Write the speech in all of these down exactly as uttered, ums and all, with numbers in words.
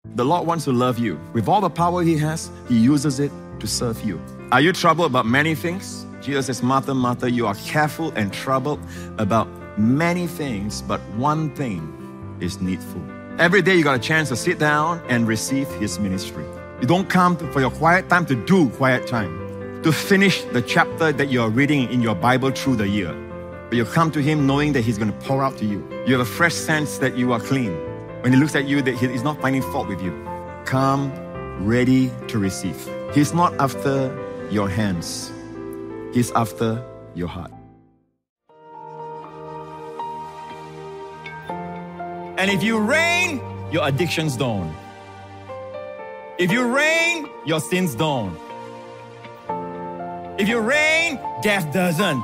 The Lord wants to love you. With all the power He has, He uses it to serve you. Are you troubled about many things? Jesus says, Martha, Martha, you are careful and troubled about many things, but one thing is needful. Every day you got a chance to sit down and receive His ministry. You don't come to, for your quiet time to do quiet time, to finish the chapter that you are reading in your Bible through the year. But you come to Him knowing that He's going to pour out to you. You have a fresh sense that you are clean. When He looks at you, that He is not finding fault with you. Come ready to receive. He's not after your hands. He's after your heart. And if you reign, your addictions don't. If you reign, your sins don't. If you reign, death doesn't.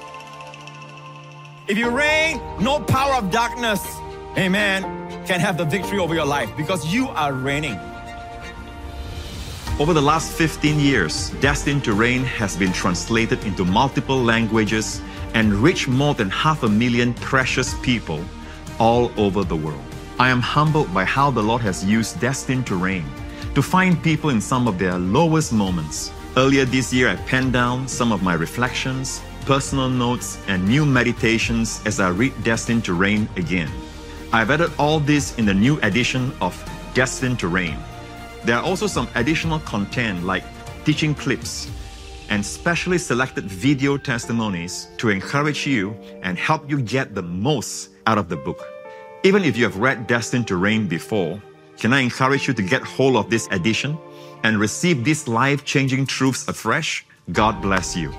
If you reign, no power of darkness, amen, can have the victory over your life because you are reigning. Over the last fifteen years, Destined to Reign has been translated into multiple languages and reached more than half a million precious people all over the world. I am humbled by how the Lord has used Destined to Reign to find people in some of their lowest moments. Earlier this year, I penned down some of my reflections, personal notes, and new meditations as I read Destined to Reign again. I've added all this in the new edition of Destined to Reign. There are also some additional content like teaching clips and specially selected video testimonies to encourage you and help you get the most out of the book. Even if you have read Destined to Reign before, can I encourage you to get hold of this edition and receive these life-changing truths afresh? God bless you.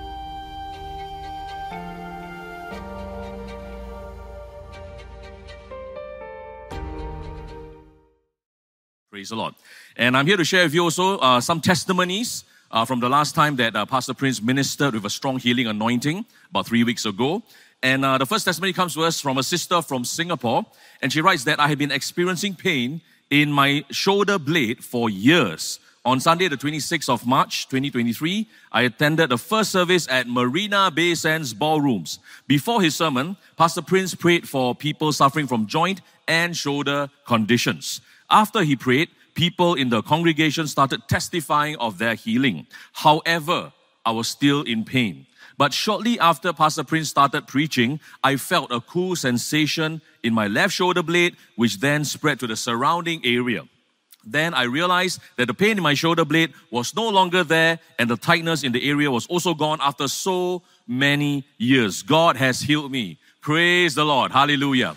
Praise the Lord. And I'm here to share with you also uh, some testimonies uh, from the last time that uh, Pastor Prince ministered with a strong healing anointing about three weeks ago. And uh, the first testimony comes to us from a sister from Singapore. And she writes that I have been experiencing pain in my shoulder blade for years. On Sunday, the twenty-sixth of March, twenty twenty-three, I attended the first service at Marina Bay Sands Ballrooms. Before his sermon, Pastor Prince prayed for people suffering from joint and shoulder conditions. After he prayed, people in the congregation started testifying of their healing. However, I was still in pain. But shortly after Pastor Prince started preaching, I felt a cool sensation in my left shoulder blade, which then spread to the surrounding area. Then I realized that the pain in my shoulder blade was no longer there and the tightness in the area was also gone after so many years. God has healed me. Praise the Lord. Hallelujah.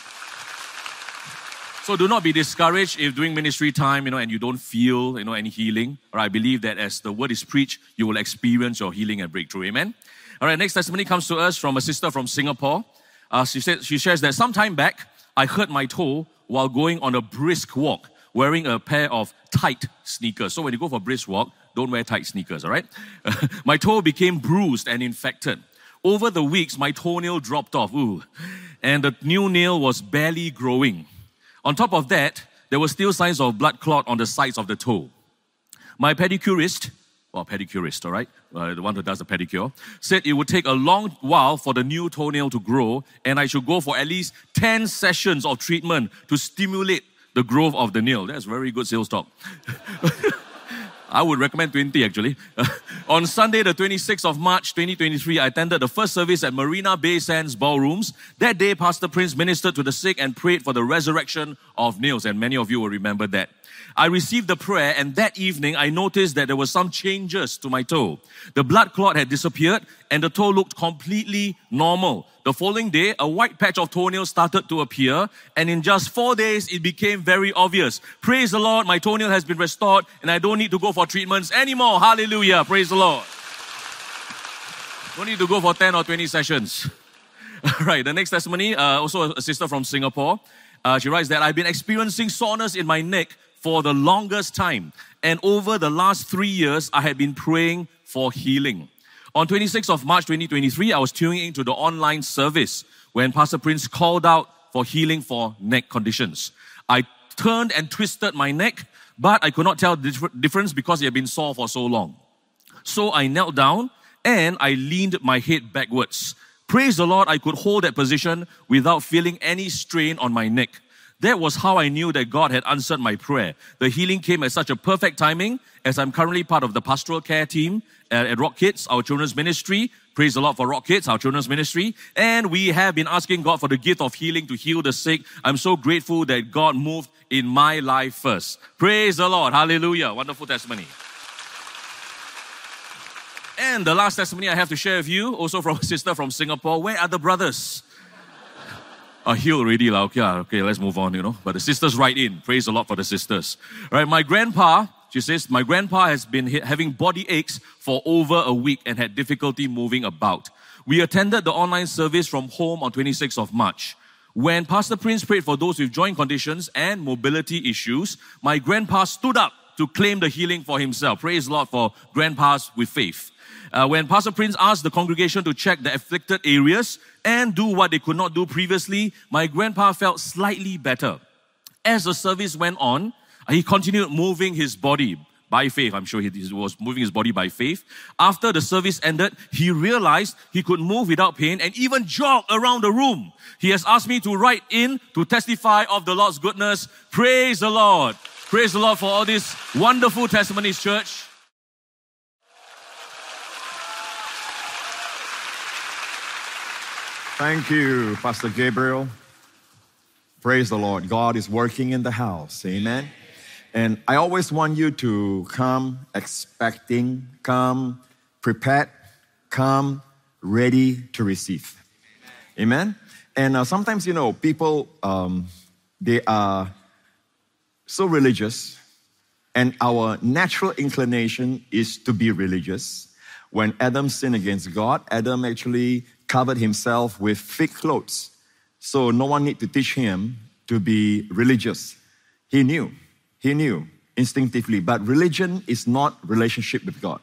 So do not be discouraged if during ministry time, you know, and you don't feel, you know, any healing. Or I believe that as the word is preached, you will experience your healing and breakthrough. Amen. All right, next testimony comes to us from a sister from Singapore. Uh, she said, she shares that some time back, I hurt my toe while going on a brisk walk, wearing a pair of tight sneakers. So when you go for a brisk walk, don't wear tight sneakers, all right? My toe became bruised and infected. Over the weeks, my toenail dropped off, ooh, and the new nail was barely growing. On top of that, there were still signs of blood clot on the sides of the toe. My pedicurist, well, pedicurist, all right, uh, the one who does the pedicure, said it would take a long while for the new toenail to grow, and I should go for at least ten sessions of treatment to stimulate the growth of the nail. That's very good sales talk. I would recommend twenty actually. On Sunday, the twenty-sixth of March, twenty twenty-three, I attended the first service at Marina Bay Sands Ballrooms. That day, Pastor Prince ministered to the sick and prayed for the resurrection of nails, and many of you will remember that. I received the prayer, and that evening, I noticed that there were some changes to my toe. The blood clot had disappeared, and the toe looked completely normal. The following day, a white patch of toenail started to appear, and in just four days, it became very obvious. Praise the Lord, my toenail has been restored, and I don't need to go for treatments anymore. Hallelujah, praise the Lord. Don't need to go for ten or twenty sessions. All right, the next testimony, uh, also a sister from Singapore. Uh, she writes that I've been experiencing soreness in my neck for the longest time, and over the last three years, I had been praying for healing. On twenty-sixth of March, twenty twenty-three, I was tuning into the online service when Pastor Prince called out for healing for neck conditions. I turned and twisted my neck, but I could not tell the dif- difference because it had been sore for so long. So I knelt down and I leaned my head backwards. Praise the Lord, I could hold that position without feeling any strain on my neck. That was how I knew that God had answered my prayer. The healing came at such a perfect timing, as I'm currently part of the pastoral care team at, at Rock Kids, our children's ministry. Praise the Lord for Rock Kids, our children's ministry. And we have been asking God for the gift of healing to heal the sick. I'm so grateful that God moved in my life first. Praise the Lord. Hallelujah. Wonderful testimony. And the last testimony I have to share with you, also from a sister from Singapore. Where are the brothers? Are healed already, lah. Okay, okay, let's move on, you know. But the sisters write in. Praise the Lord for the sisters. Right, my grandpa, she says, my grandpa has been having body aches for over a week and had difficulty moving about. We attended the online service from home on twenty-sixth of March. When Pastor Prince prayed for those with joint conditions and mobility issues, my grandpa stood up to claim the healing for himself. Praise the Lord for grandpas with faith. Uh, when Pastor Prince asked the congregation to check the afflicted areas and do what they could not do previously, my grandpa felt slightly better. As the service went on, he continued moving his body by faith. I'm sure he was moving his body by faith. After the service ended, he realized he could move without pain and even jog around the room. He has asked me to write in to testify of the Lord's goodness. Praise the Lord. Praise the Lord for all these wonderful testimonies, church. Thank you, Pastor Gabriel. Praise the Lord. God is working in the house. Amen. And I always want you to come expecting, come prepared, come ready to receive. Amen. And uh, sometimes, you know, people, um, they are so religious, and our natural inclination is to be religious. When Adam sinned against God, Adam actually covered himself with thick clothes. So no one need to teach him to be religious. He knew. He knew instinctively. But religion is not relationship with God.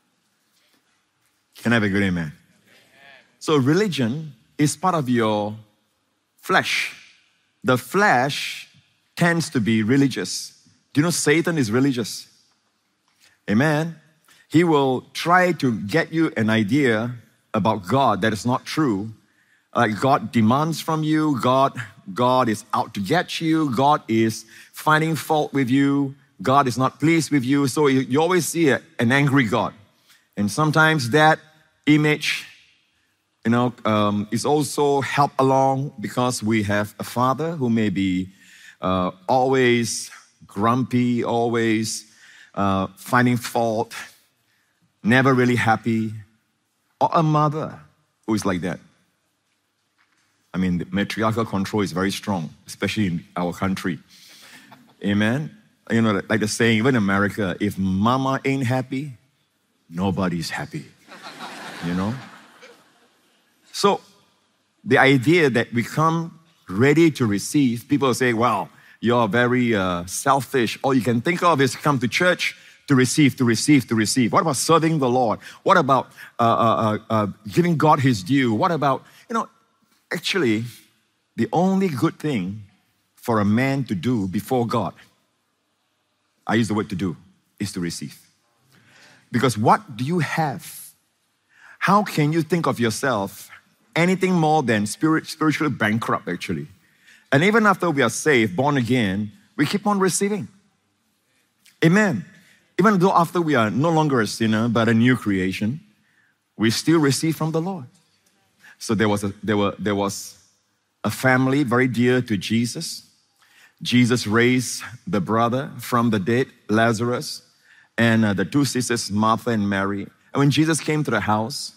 Can I have a good amen? So religion is part of your flesh. The flesh tends to be religious. Do you know Satan is religious? Amen. He will try to get you an idea about God that is not true. Like God demands from you, God, God is out to get you, God is finding fault with you, God is not pleased with you. So you, you always see a, an angry God. And sometimes that image, you know, um, is also helped along because we have a father who may be uh, always grumpy, always uh, finding fault, never really happy. Or a mother who is like that. I mean, the matriarchal control is very strong, especially in our country. Amen? You know, like the saying, even in America, if mama ain't happy, nobody's happy. You know? So, the idea that we come ready to receive, people say, well, you're very uh, selfish. All you can think of is come to church, to receive, to receive, to receive. What about serving the Lord? What about uh, uh, uh, giving God His due? What about, you know, actually, the only good thing for a man to do before God, I use the word to do, is to receive. Because what do you have? How can you think of yourself anything more than spirit, spiritually bankrupt, actually? And even after we are saved, born again, we keep on receiving. Amen. Even though after we are no longer a sinner, but a new creation, we still receive from the Lord. So there was a, there were, there was a family very dear to Jesus. Jesus raised the brother from the dead, Lazarus, and uh, the two sisters, Martha and Mary. And when Jesus came to the house,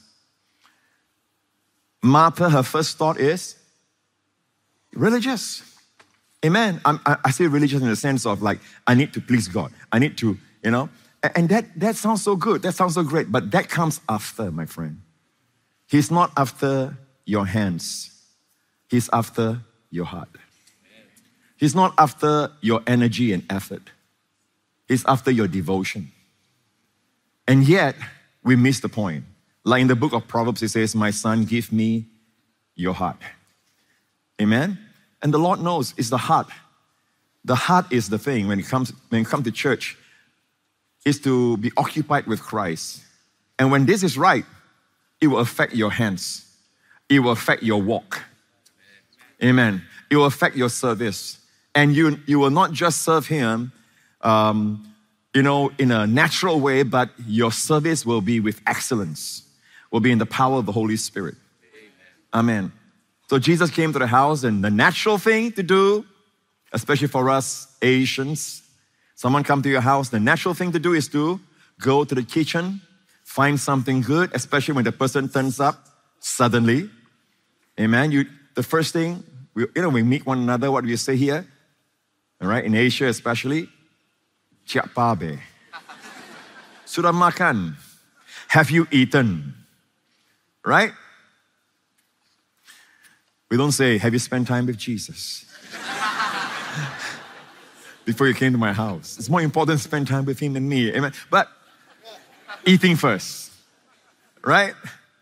Martha, her first thought is religious. Amen. I'm, I, I say religious in the sense of like, I need to please God. I need to, you know, and that, that sounds so good. That sounds so great. But that comes after, my friend. He's not after your hands. He's after your heart. He's not after your energy and effort. He's after your devotion. And yet, we miss the point. Like in the book of Proverbs, it says, my son, give me your heart. Amen? And the Lord knows it's the heart. The heart is the thing when it comes, when it comes to church, is to be occupied with Christ. And when this is right, it will affect your hands. It will affect your walk. Amen. It will affect your service. And you, you will not just serve him, um, you know, in a natural way, but your service will be with excellence, will be in the power of the Holy Spirit. Amen. Amen. So Jesus came to the house, and the natural thing to do, especially for us Asians, someone come to your house, the natural thing to do is to go to the kitchen, find something good, especially when the person turns up suddenly. Amen. You, the first thing, we, you know, we meet one another, what do you say here? All right, in Asia especially, Siap pabe. Sudah makan. Have you eaten? Right? We don't say, have you spent time with Jesus? Before you came to my house. It's more important to spend time with him than me. Amen. But eating first. Right?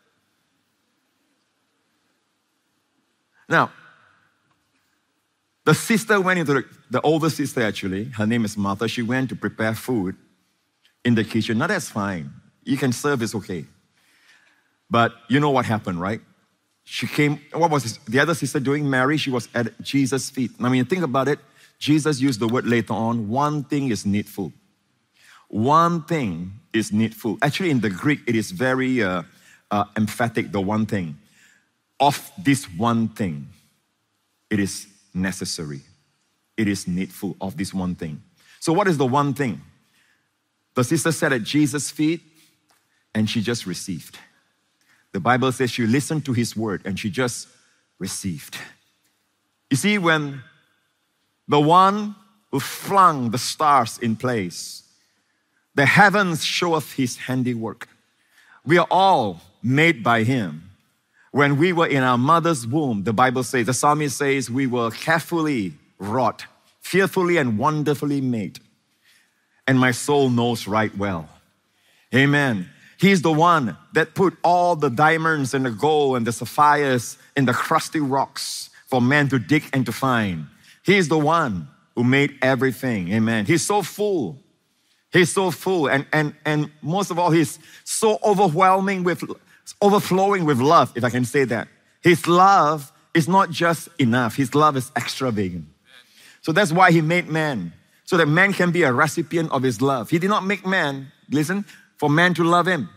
Now, the sister went into the, the older sister actually, her name is Martha, she went to prepare food in the kitchen. Now that's fine. You can serve, it's okay. But you know what happened, right? She came, what was this, the other sister doing? Mary, she was at Jesus' feet. I mean, think about it. Jesus used the word later on, one thing is needful. One thing is needful. Actually, in the Greek, it is very uh, uh, emphatic, the one thing. Of this one thing, it is necessary. It is needful of this one thing. So what is the one thing? The sister sat at Jesus' feet and she just received. The Bible says she listened to his word and she just received. You see, when the one who flung the stars in place, the heavens showeth his handiwork. We are all made by him. When we were in our mother's womb, the Bible says, the psalmist says, we were carefully wrought, fearfully and wonderfully made. And my soul knows right well. Amen. He's the one that put all the diamonds and the gold and the sapphires in the crusty rocks for man to dig and to find. He's the one who made everything. Amen. He's so full. He's so full. And, and, and most of all, he's so overwhelming with, overflowing with love, if I can say that. His love is not just enough. His love is extravagant. So that's why he made man, so that man can be a recipient of his love. He did not make man, listen, for man to love him.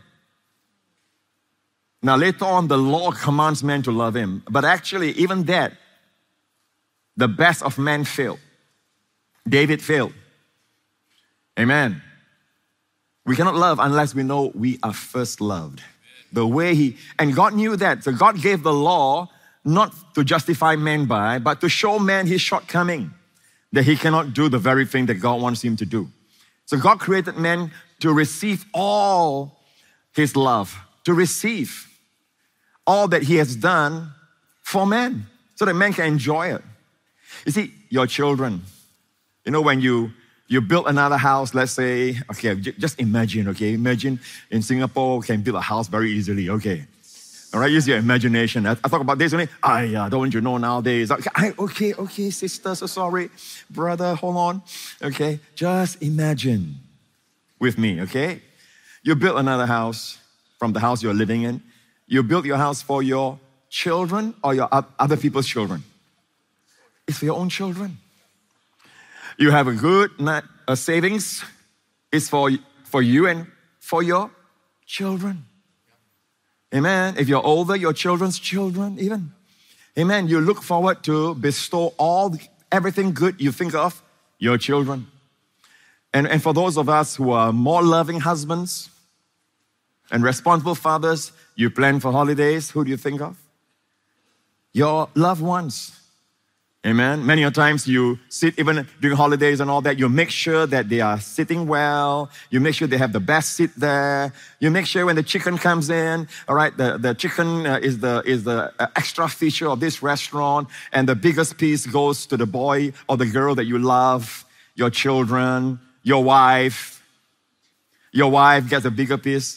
Now later on, the law commands man to love him. But actually, even that, the best of man failed. David failed. Amen. We cannot love unless we know we are first loved. The way he, and God knew that. So God gave the law not to justify man by, but to show man his shortcoming, that he cannot do the very thing that God wants him to do. So God created man to receive all his love, to receive all that he has done for man, so that man can enjoy it. You see, your children, you know, when you you build another house, let's say, okay, just imagine, okay, imagine in Singapore can build a house very easily, okay. All right, use your imagination. I, I talk about this only. Ah, yeah, don't you know nowadays? Okay, okay, okay, sister, so sorry. Brother, hold on. Okay, just imagine with me, okay? You build another house from the house you're living in. You build your house for your children or your other people's children? It's for your own children. You have a good a savings. It's for, for you and for your children. Amen. If you're older, your children's children even. Amen. You look forward to bestow all, everything good you think of your children. And, and for those of us who are more loving husbands and responsible fathers, you plan for holidays, who do you think of? Your loved ones. Amen. Many a times you sit, even during holidays and all that, you make sure that they are sitting well. You make sure they have the best seat there. You make sure when the chicken comes in, all right, the, the chicken uh, is the, is the uh, extra feature of this restaurant, and the biggest piece goes to the boy or the girl that you love, your children, your wife. Your wife gets a bigger piece.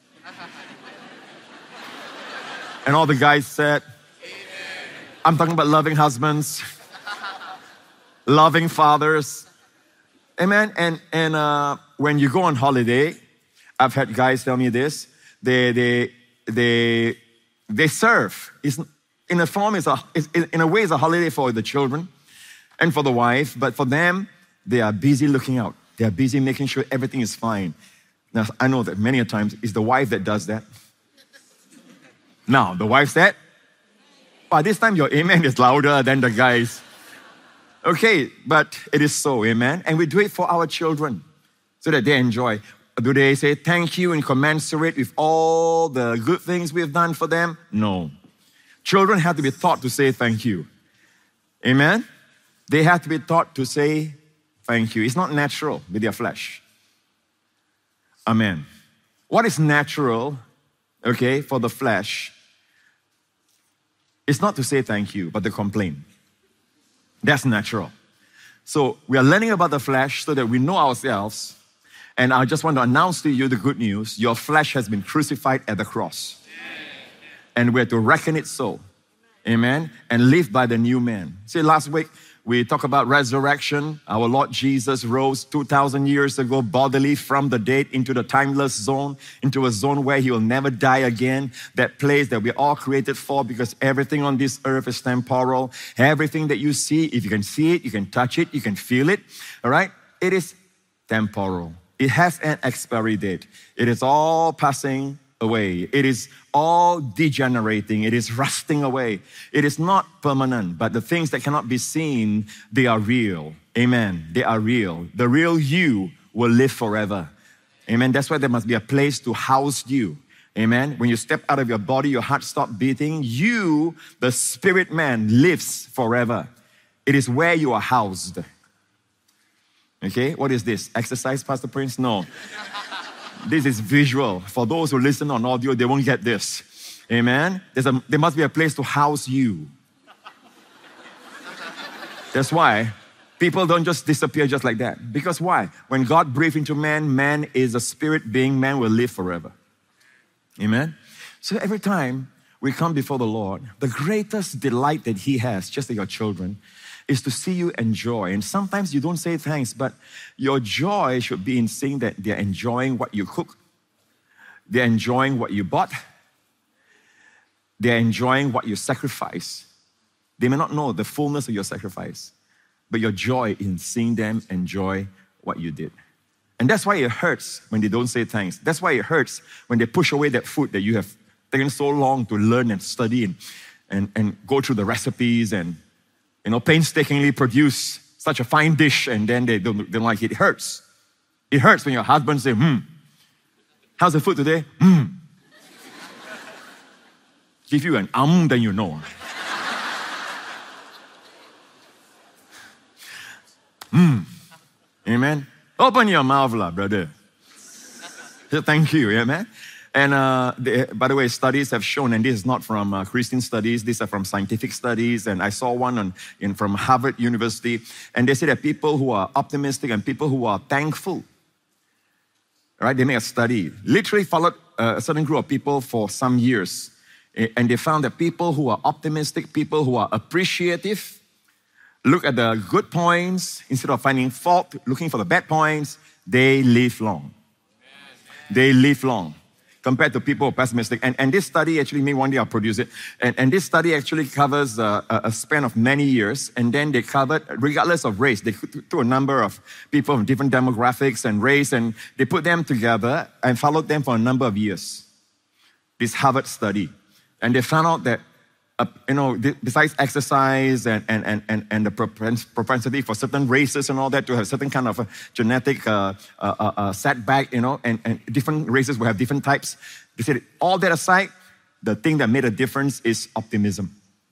And all the guys said, I'm talking about loving husbands, loving fathers. Amen. And and uh, when you go on holiday, I've had guys tell me this. They they they they serve. It's, in a form, it's a it's, in a way, it's a holiday for the children. And for the wife, but for them, they are busy looking out. They are busy making sure everything is fine. Now, I know that many a times it's the wife that does that. Now, the wife said, by this time your amen is louder than the guys. Okay, but it is so, amen? And we do it for our children so that they enjoy. Do they say thank you and commensurate with all the good things we've done for them? No. Children have to be taught to say thank you. Amen? They have to be taught to say thank you. It's not natural with their flesh. Amen. What is natural, okay, for the flesh, it's not to say thank you, but to complain. That's natural. So we are learning about the flesh so that we know ourselves. And I just want to announce to you the good news. Your flesh has been crucified at the cross. And we're to reckon it so. Amen. And live by the new man. See, last week we talked about resurrection. Our Lord Jesus rose two thousand years ago bodily from the dead into the timeless zone, into a zone where he will never die again. That place that we're all created for, because everything on this earth is temporal. Everything that you see, if you can see it, you can touch it, you can feel it, all right? It is temporal. It has an expiry date. It is all passing away. It is all degenerating. It is rusting away. It is not permanent, but the things that cannot be seen, they are real. Amen. They are real. The real you will live forever. Amen. That's why there must be a place to house you. Amen. When you step out of your body, your heart stops beating. You, the spirit man, lives forever. It is where you are housed. Okay, what is this? Exercise, Pastor Prince? No. This is visual. For those who listen on audio, they won't get this. Amen? There's a, there must be a place to house you. That's why people don't just disappear just like that. Because why? When God breathed into man, man is a spirit being, man will live forever. Amen? So every time we come before the Lord, the greatest delight that He has, just like your children, is to see you enjoy. And sometimes you don't say thanks, but your joy should be in seeing that they're enjoying what you cook. They're enjoying what you bought. They're enjoying what you sacrifice. They may not know the fullness of your sacrifice, but your joy in seeing them enjoy what you did. And that's why it hurts when they don't say thanks. That's why it hurts when they push away that food that you have taken so long to learn and study and, and, and go through the recipes and you know, painstakingly produce such a fine dish, and then they don't, they don't like it. It hurts. It hurts when your husband says, hmm, how's the food today? Hmm. Give you an um, then you know. Hmm. Amen. Open your mouth, lah, brother. Thank you, amen. And uh, they, by the way, studies have shown, and this is not from uh, Christian studies, these are from scientific studies, and I saw one on, in, from Harvard University, and they say that people who are optimistic and people who are thankful, right, they made a study, literally followed uh, a certain group of people for some years, and they found that people who are optimistic, people who are appreciative, look at the good points, instead of finding fault, looking for the bad points, they live long. They live long. Compared to people who are pessimistic. And, and this study actually, maybe one day I'll produce it. And, and this study actually covers uh, a span of many years. And then they covered, regardless of race, they took a number of people from different demographics and race, and they put them together and followed them for a number of years. This Harvard study. And they found out that, uh, you know, besides exercise and, and, and, and the propensity for certain races and all that to have certain kind of a genetic uh, uh, uh, setback, you know, and, and different races will have different types. They said, all that aside, the thing that made a difference is optimism.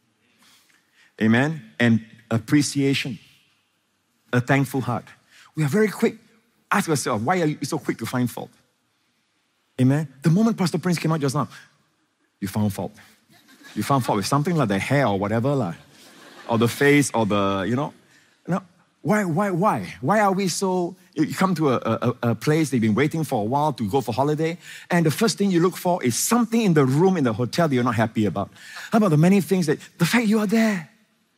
Amen? And appreciation. A thankful heart. We are very quick. Ask yourself, why are you so quick to find fault? Amen? The moment Pastor Prince came out just now, you found fault. You found fault with something like the hair or whatever, like, or the face or the, you know. No, why, why, why? Why are we so, you come to a, a, a place they've been waiting for a while to go for holiday, and the first thing you look for is something in the room in the hotel that you're not happy about. How about the many things that, the fact you are there.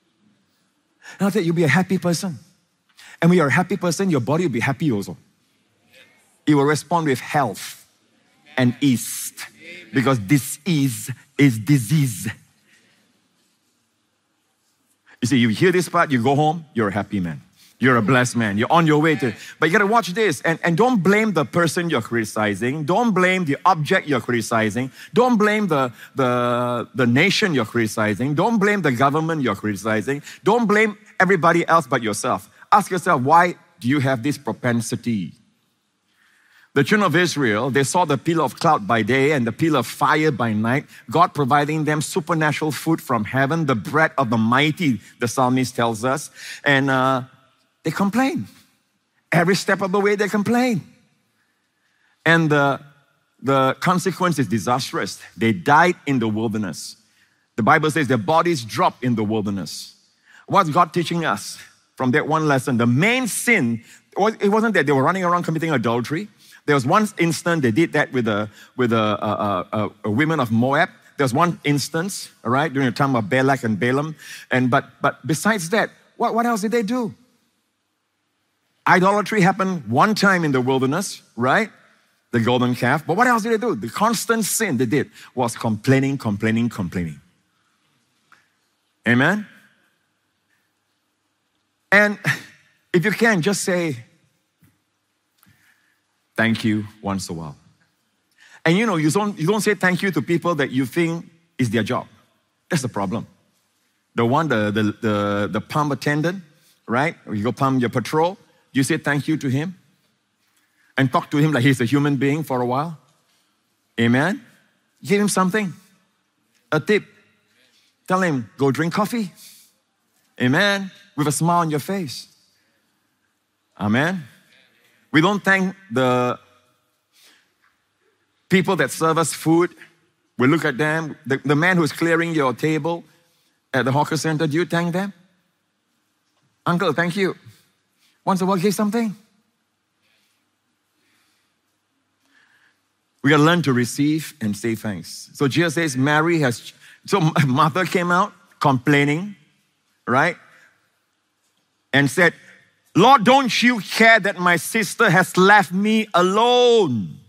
And after that, you'll be a happy person. And when you're a happy person, your body will be happy also. It will respond with health and ease. Because disease is disease. You see, you hear this part, you go home, you're a happy man. You're a blessed man. You're on your way to, but you gotta watch this. And, and don't blame the person you're criticizing. Don't blame the object you're criticizing. Don't blame the, the, the nation you're criticizing. Don't blame the government you're criticizing. Don't blame everybody else but yourself. Ask yourself, why do you have this propensity? The children of Israel, they saw the pillar of cloud by day and the pillar of fire by night, God providing them supernatural food from heaven, the bread of the mighty, the psalmist tells us. And uh, they complain. Every step of the way they complain. And the, the consequence is disastrous. They died in the wilderness. The Bible says their bodies dropped in the wilderness. What's God teaching us from that one lesson? The main sin, it wasn't that they were running around committing adultery. There was one instance they did that with a, with a, a, a, a women of Moab. There was one instance, all right, during the time of Balak and Balaam. And but but besides that, what, what else did they do? Idolatry happened one time in the wilderness, right? The golden calf. But what else did they do? The constant sin they did was complaining, complaining, complaining. Amen? And if you can, just say, thank you once in a while. And you know, you don't, you don't say thank you to people that you think is their job. That's the problem. The one, the, the, the, the pump attendant, right? Or you go pump your petrol, you say thank you to him and talk to him like he's a human being for a while. Amen? Give him something, a tip. Tell him, go drink coffee. Amen? With a smile on your face. Amen? We don't thank the people that serve us food. We look at them. The, the man who's clearing your table at the hawker center, do you thank them? Uncle, thank you. Once in a while, give something. We gotta learn to receive and say thanks. So Jesus says, Mary has, so Martha came out complaining, right? And said, Lord, don't you care that my sister has left me alone?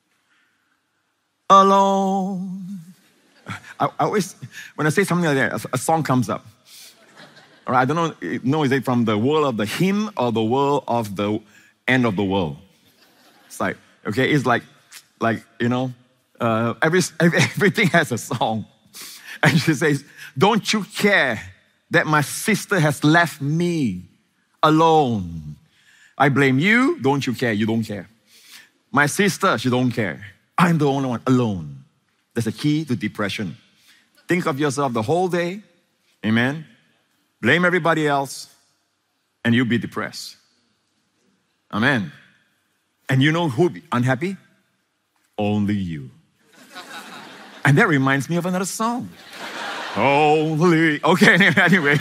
Alone. I, I always, when I say something like that, a, a song comes up. All right, I don't know, know, is it from the world of the hymn or the world of the end of the world? It's like, okay, it's like, like you know, uh, every, everything has a song. And she says, don't you care that my sister has left me alone? I blame you, don't you care? You don't care. My sister, she don't care. I'm the only one, alone. That's a key to depression. Think of yourself the whole day, amen? Blame everybody else, and you'll be depressed. Amen. And you know who'll be unhappy? Only you. And that reminds me of another song. Only, okay, anyway.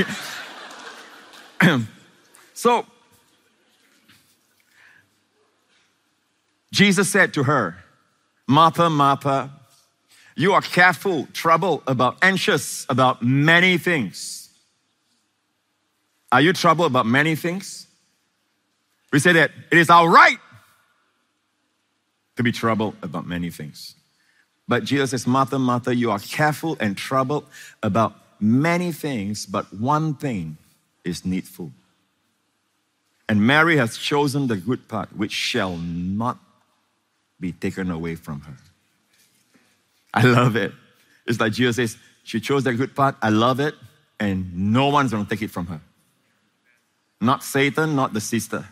So, Jesus said to her, Martha, Martha, you are careful, troubled, about, anxious about many things. Are you troubled about many things? We say that it is our right to be troubled about many things. But Jesus says, Martha, Martha, you are careful and troubled about many things, but one thing is needful. And Mary has chosen the good part, which shall not be taken away from her. I love it. It's like Jesus says, she chose the good part, I love it, and no one's gonna take it from her. Not Satan, not the sister.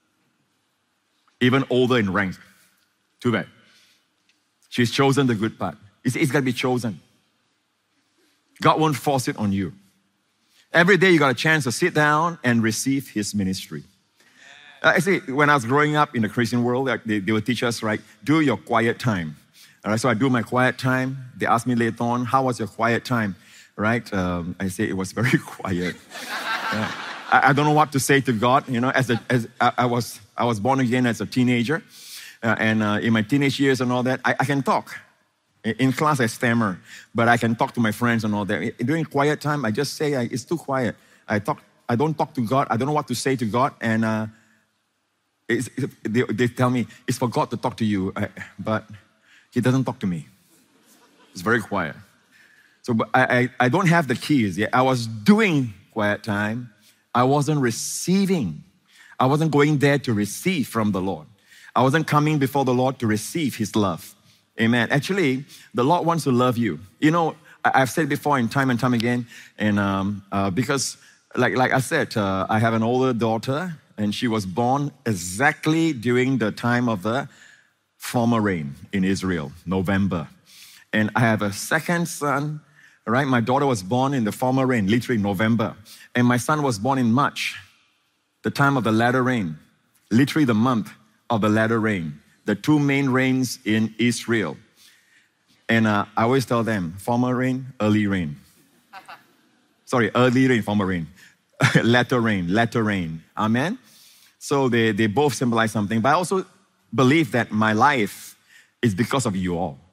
Even older in rank. Too bad. She's chosen the good part. It's, it's got to be chosen. God won't force it on you. Every day you got a chance to sit down and receive His ministry. Uh, I see, when I was growing up in the Christian world, they, they would teach us, right, do your quiet time. All right, so I do my quiet time. They asked me later on, how was your quiet time? Right? Um, I say it was very quiet. uh, I, I don't know what to say to God. You know, as a, as I, I was, I was born again as a teenager. Uh, and uh, in my teenage years and all that, I, I can talk. In class, I stammer, but I can talk to my friends and all that. During quiet time, I just say, I, it's too quiet. I talk. I don't talk to God. I don't know what to say to God. And uh, it's, it, they, they tell me, it's for God to talk to you. I, but He doesn't talk to me. It's very quiet. So but I, I, I don't have the keys yet. I was doing quiet time. I wasn't receiving. I wasn't going there to receive from the Lord. I wasn't coming before the Lord to receive His love. Amen. Actually, the Lord wants to love you. You know, I've said before in time and time again, and um, uh, because, like, like I said, uh, I have an older daughter, and she was born exactly during the time of the former rain in Israel, November. And I have a second son, right? My daughter was born in the former rain, literally November. And my son was born in March, the time of the latter rain, literally the month of the latter rain, the two main rains in Israel. And uh, I always tell them, former rain, early rain. Sorry, early rain, former rain. latter rain, latter rain. Amen? So they, they both symbolize something. But I also believe that my life is because of you all.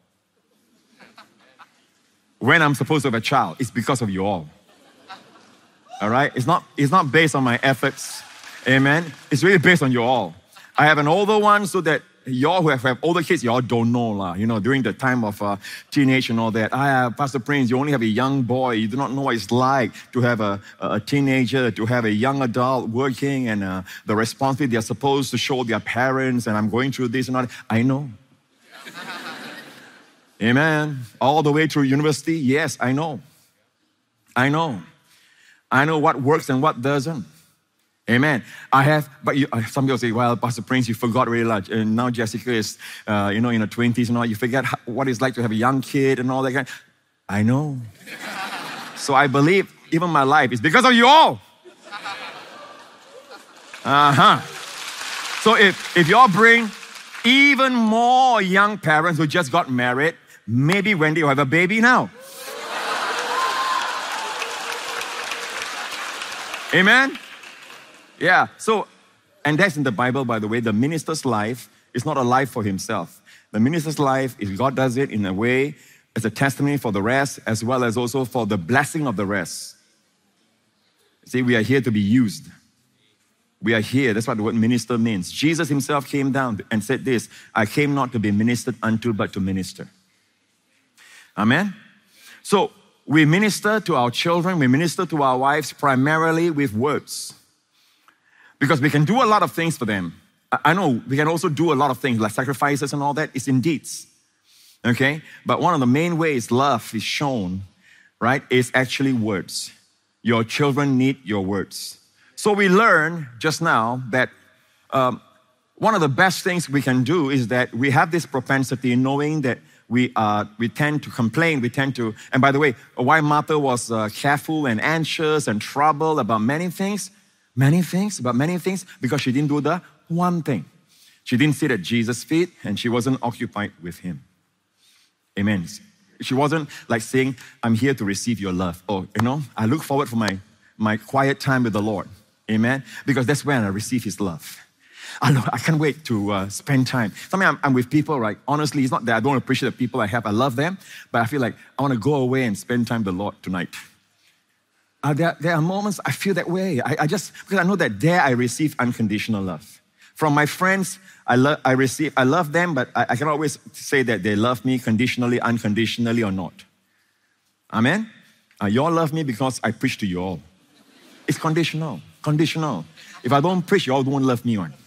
When I'm supposed to have a child, it's because of you all. All right? It's not, it's not based on my efforts. Amen? It's really based on you all. I have an older one so that y'all who have, have older kids, y'all don't know, lah. You know, during the time of uh, teenage and all that. I have, Pastor Prince, you only have a young boy. You do not know what it's like to have a, a teenager, to have a young adult working and uh, the responsibility they're supposed to show their parents, and I'm going through this and all that. I know. Amen. All the way through university, yes, I know. I know. I know what works and what doesn't. Amen. I have, but you, some people say, well, Pastor Prince, you forgot really large. And now Jessica is, uh, you know, in her twenties and all. You forget how, what it's like to have a young kid and all that kind. I know. So I believe even my life is because of you all. Uh-huh. So if, if y'all bring even more young parents who just got married, maybe Wendy will have a baby now. Amen. Yeah, so, and that's in the Bible, by the way. The minister's life is not a life for himself. The minister's life is God does it in a way as a testimony for the rest, as well as also for the blessing of the rest. See, we are here to be used. We are here. That's what the word minister means. Jesus himself came down and said this, I came not to be ministered unto, but to minister. Amen? So, we minister to our children, we minister to our wives primarily with words. Because we can do a lot of things for them. I know we can also do a lot of things like sacrifices and all that. It's in deeds. Okay? But one of the main ways love is shown, right, is actually words. Your children need your words. So we learn just now that um, one of the best things we can do is that we have this propensity knowing that we uh, we tend to complain, we tend to, and by the way, why Martha was uh, careful and anxious and troubled about many things, Many things, but many things, because she didn't do the one thing. She didn't sit at Jesus' feet, and she wasn't occupied with Him. Amen. She wasn't like saying, I'm here to receive your love. Oh, you know, I look forward for my, my quiet time with the Lord. Amen. Because that's when I receive His love. I, know, I can't wait to uh, spend time. Sometimes I'm, I'm with people, right? Honestly, it's not that I don't appreciate the people I have. I love them, but I feel like I want to go away and spend time with the Lord tonight. Uh, there, there are moments I feel that way. I, I just, because I know that there I receive unconditional love. From my friends, I, lo- I receive, I love them, but I, I cannot always say that they love me conditionally, unconditionally, or not. Amen? Uh, you all love me because I preach to you all. It's conditional, conditional. If I don't preach, you all don't love me one.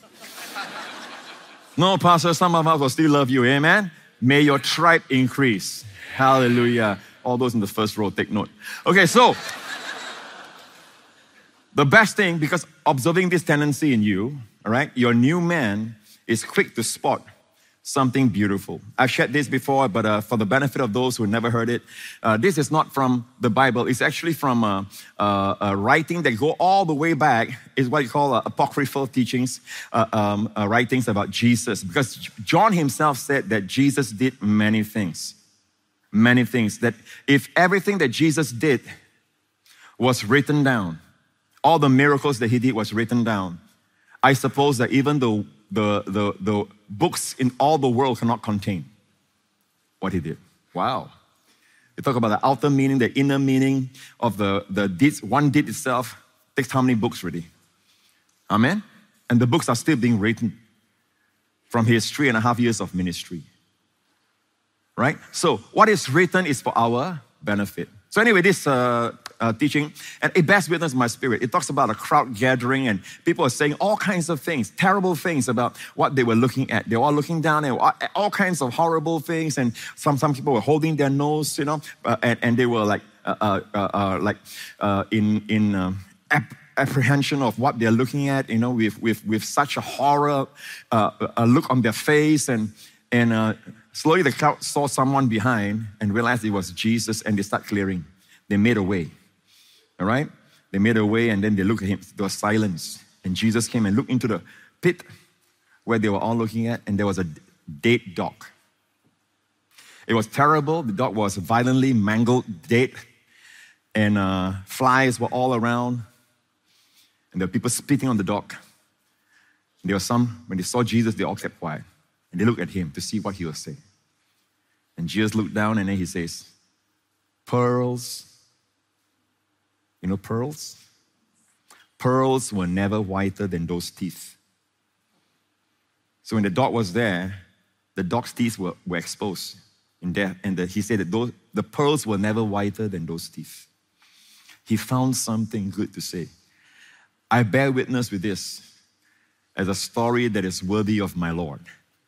No, Pastor, some of us will still love you, amen? May your tribe increase. Hallelujah. All those in the first row, take note. Okay, so, the best thing, because observing this tendency in you, all right, your new man is quick to spot something beautiful. I've shared this before, but uh, for the benefit of those who never heard it, uh, this is not from the Bible. It's actually from a, a, a writing that go all the way back. Is what you call uh, apocryphal teachings, uh, um, uh, writings about Jesus. Because John himself said that Jesus did many things. Many things. That if everything that Jesus did was written down, all the miracles that he did was written down, I suppose that even the, the, the, the books in all the world cannot contain what he did. Wow. You talk about the outer meaning, the inner meaning of the, the deeds. One deed itself takes how many books really? Amen? And the books are still being written from his three and a half years of ministry. Right? So what is written is for our benefit. So anyway, this uh, uh, teaching, and it bears witness in my spirit. It talks about a crowd gathering, and people are saying all kinds of things, terrible things about what they were looking at. They were all looking down and all, all kinds of horrible things, and some, some people were holding their nose, you know, uh, and, and they were like, uh, uh, uh, uh, like uh, in, in um, ap- apprehension of what they're looking at, you know, with, with, with such a horror uh, a look on their face, and, and uh, slowly the crowd saw someone behind and realized it was Jesus, and they start clearing. They made a way, all right? They made a way, and then they looked at him. There was silence, and Jesus came and looked into the pit where they were all looking at, and there was a dead dog. It was terrible. The dog was violently mangled, dead, and uh, flies were all around. And there were people spitting on the dog. And there were some, when they saw Jesus, they all kept quiet. And they looked at him to see what he would say. And Jesus looked down and then he says, pearls. You know pearls? Pearls were never whiter than those teeth. So when the dog was there, the dog's teeth were, were exposed. In there, and the, he said that those, the pearls were never whiter than those teeth. He found something good to say. I bear witness with this as a story that is worthy of my Lord.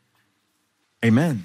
Amen.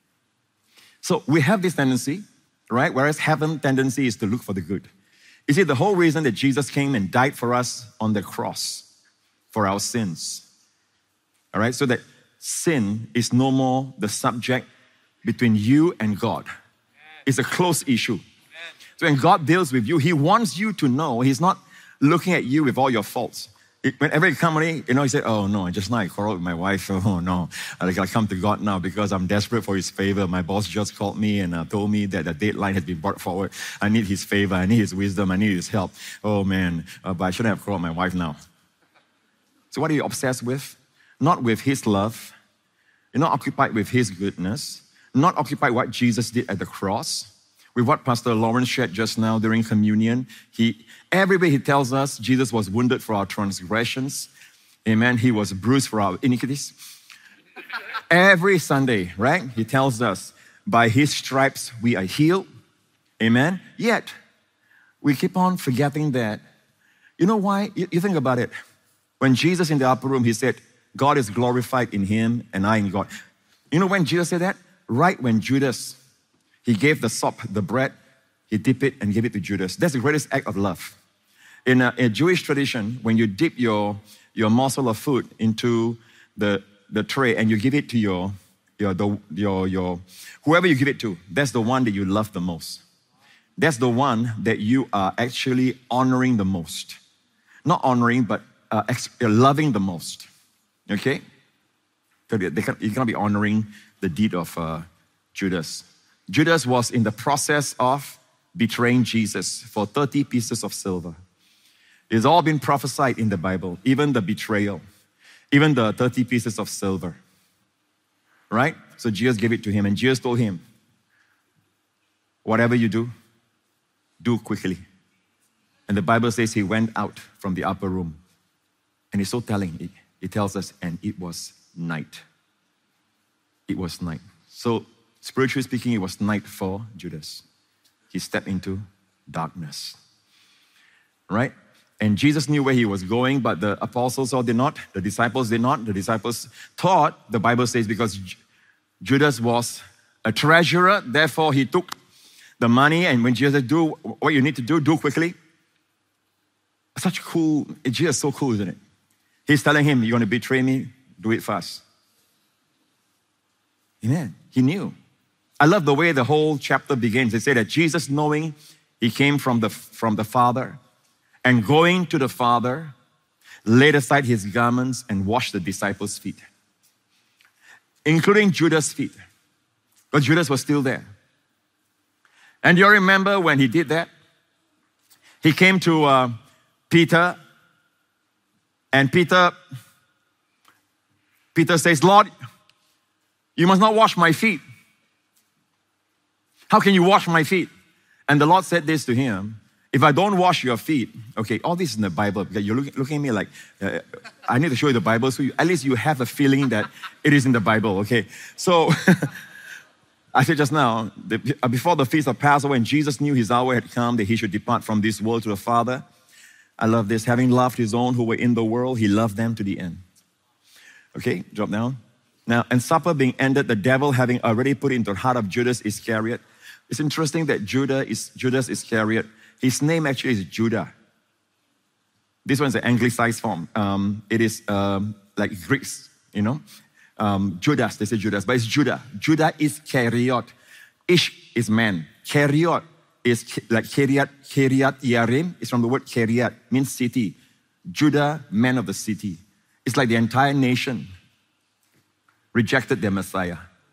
So we have this tendency, right? Whereas heaven's tendency is to look for the good. You see, the whole reason that Jesus came and died for us on the cross for our sins, all right? So that sin is no more the subject between you and God. It's a close issue. So when God deals with you, He wants you to know He's not looking at you with all your faults. It, whenever you come, you know, you say, oh no, just now I quarreled with my wife. Oh no, I gotta come to God now because I'm desperate for His favor. My boss just called me and uh, told me that the deadline has been brought forward. I need His favor, I need His wisdom, I need His help. Oh man, uh, but I shouldn't have quarreled with my wife now. So what are you obsessed with? Not with His love. You're not occupied with His goodness. Not occupied what Jesus did at the cross. With what Pastor Lawrence shared just now during communion, he, everywhere he tells us Jesus was wounded for our transgressions. Amen. He was bruised for our iniquities. Every Sunday, right? He tells us, by His stripes we are healed. Amen. Yet, we keep on forgetting that. You know why? You, you think about it. When Jesus in the upper room, He said, God is glorified in Him and I in God. You know when Jesus said that? Right when Judas, He gave the sop, the bread, He dipped it and gave it to Judas. That's the greatest act of love. In a, a Jewish tradition, when you dip your, your morsel of food into the, the tray and you give it to your, your, the, your, your, whoever you give it to, that's the one that you love the most. That's the one that you are actually honoring the most. Not honoring, but uh, ex- loving the most. Okay? So they, they can, you cannot be honoring the deed of uh, Judas. Judas was in the process of betraying Jesus for thirty pieces of silver. It's all been prophesied in the Bible, even the betrayal, even the thirty pieces of silver. Right? So Jesus gave it to him, and Jesus told him, whatever you do, do quickly. And the Bible says he went out from the upper room. And it's so telling. It, it tells us, and it was night. It was night. So, spiritually speaking, it was night for Judas. He stepped into darkness. Right? And Jesus knew where he was going, but the apostles all did not. The disciples did not. The disciples thought, the Bible says, because J- Judas was a treasurer, therefore he took the money, and when Jesus said, do what you need to do, do quickly. Such cool, Jesus is so cool, isn't it? He's telling him, you're going to betray me, do it fast. Amen. He knew. I love the way the whole chapter begins. They say that Jesus, knowing he came from the, from the Father, and going to the Father, laid aside his garments and washed the disciples' feet, including Judas' feet, because Judas was still there. And you remember when he did that? He came to uh, Peter, and Peter, Peter says, Lord, you must not wash my feet. How can you wash my feet? And the Lord said this to him, if I don't wash your feet, okay, all this is in the Bible, because you're looking, looking at me like, uh, I need to show you the Bible, so you, at least you have a feeling that it is in the Bible, okay? So, I said just now, the, before the feast of Passover, when Jesus knew his hour had come, that he should depart from this world to the Father. I love this. Having loved his own who were in the world, he loved them to the end. Okay, drop down. Now, and supper being ended, the devil having already put into the heart of Judas Iscariot. It's interesting that Judah is Judas Iscariot. His name actually is Judah. This one's an anglicized form. Um, it is um, like Greeks, you know. Um, Judas, they say Judas, but it's Judah. Judah is Iscariot. Ish is man. Iscariot is like Kiryat, Kiryat Yarim. It's from the word Kiryat, means city. Judah, man of the city. It's like the entire nation rejected their Messiah.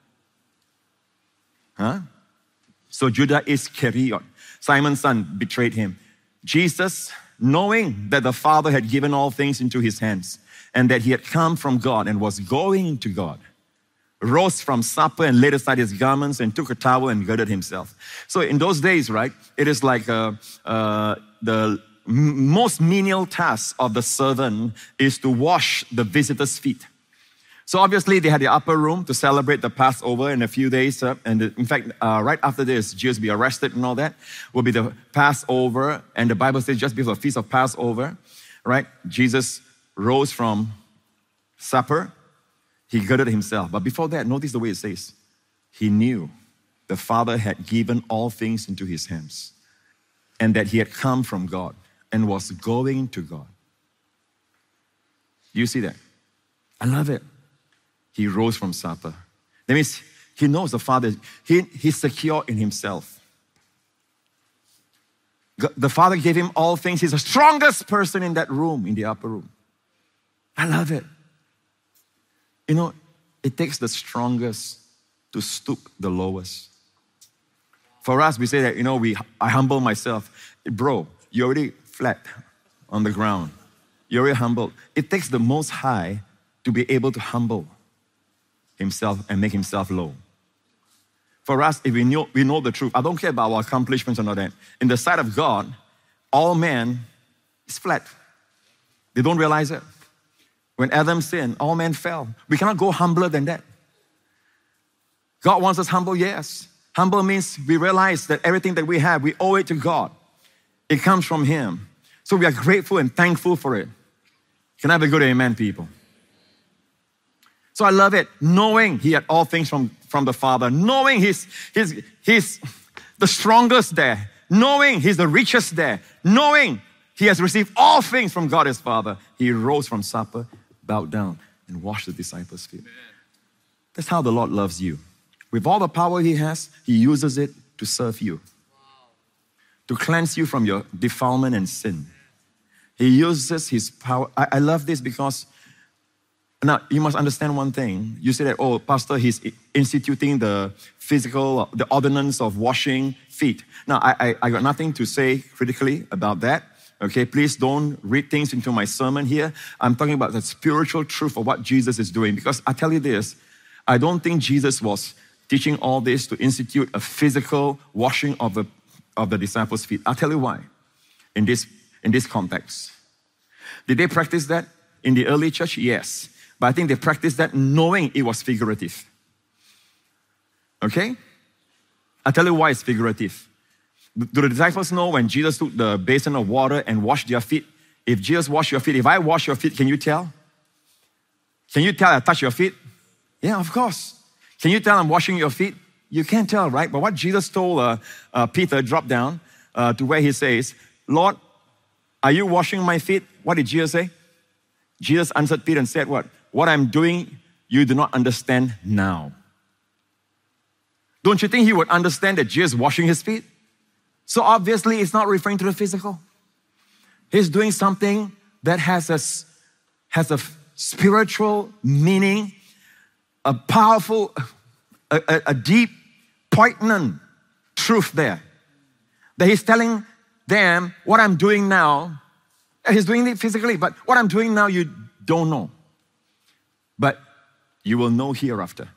Huh? So Judah Iscariot. Simon's son betrayed him. Jesus, knowing that the Father had given all things into his hands and that he had come from God and was going to God, rose from supper and laid aside his garments and took a towel and girded himself. So in those days, right, it is like uh, uh, the m- most menial task of the servant is to wash the visitor's feet. So obviously they had the upper room to celebrate the Passover in a few days. Uh, and in fact, uh, right after this, Jesus will be arrested and all that, will be the Passover. And the Bible says just before the feast of Passover, right, Jesus rose from supper. He girded himself. But before that, notice the way it says, he knew the Father had given all things into his hands and that he had come from God and was going to God. Do you see that? I love it. He rose from supper. That means he knows the Father. He, he's secure in himself. The Father gave him all things. He's the strongest person in that room, in the upper room. I love it. You know, it takes the strongest to stoop the lowest. For us, we say that, you know, we I humble myself. Bro, you're already flat on the ground. You're already humbled. It takes the Most High to be able to humble himself and make himself low. For us, if we know, we know the truth, I don't care about our accomplishments or not that. In the sight of God, all man is flat. They don't realize it. When Adam sinned, all men fell. We cannot go humbler than that. God wants us humble, yes. Humble means we realize that everything that we have, we owe it to God. It comes from him. So we are grateful and thankful for it. Can I have a good amen, people? So I love it, knowing he had all things from, from the Father, knowing he's, he's, he's the strongest there, knowing he's the richest there, knowing he has received all things from God his Father. He rose from supper, bowed down, and washed the disciples' feet. Amen. That's how the Lord loves you. With all the power he has, he uses it to serve you, wow. to cleanse you from your defilement and sin. He uses his power. I, I love this because now, you must understand one thing. You say that, oh, Pastor, he's instituting the physical, the ordinance of washing feet. Now, I, I, I got nothing to say critically about that. Okay, please don't read things into my sermon here. I'm talking about the spiritual truth of what Jesus is doing. Because I tell you this, I don't think Jesus was teaching all this to institute a physical washing of the, of the disciples' feet. I'll tell you why in this, in this context. Did they practice that in the early church? Yes. But I think they practiced that knowing it was figurative. Okay? I'll tell you why it's figurative. Do the disciples know when Jesus took the basin of water and washed their feet? If Jesus washed your feet, if I wash your feet, can you tell? Can you tell I touch your feet? Yeah, of course. Can you tell I'm washing your feet? You can't tell, right? But what Jesus told uh, uh, Peter, drop down uh, to where he says, Lord, are you washing my feet? What did Jesus say? Jesus answered Peter and said what? What I'm doing, you do not understand now. Don't you think he would understand that Jesus is washing his feet? So obviously, it's not referring to the physical. He's doing something that has a, has a spiritual meaning, a powerful, a, a, a deep, poignant truth there. That he's telling them, what I'm doing now, he's doing it physically, but what I'm doing now, you don't know. But you will know hereafter.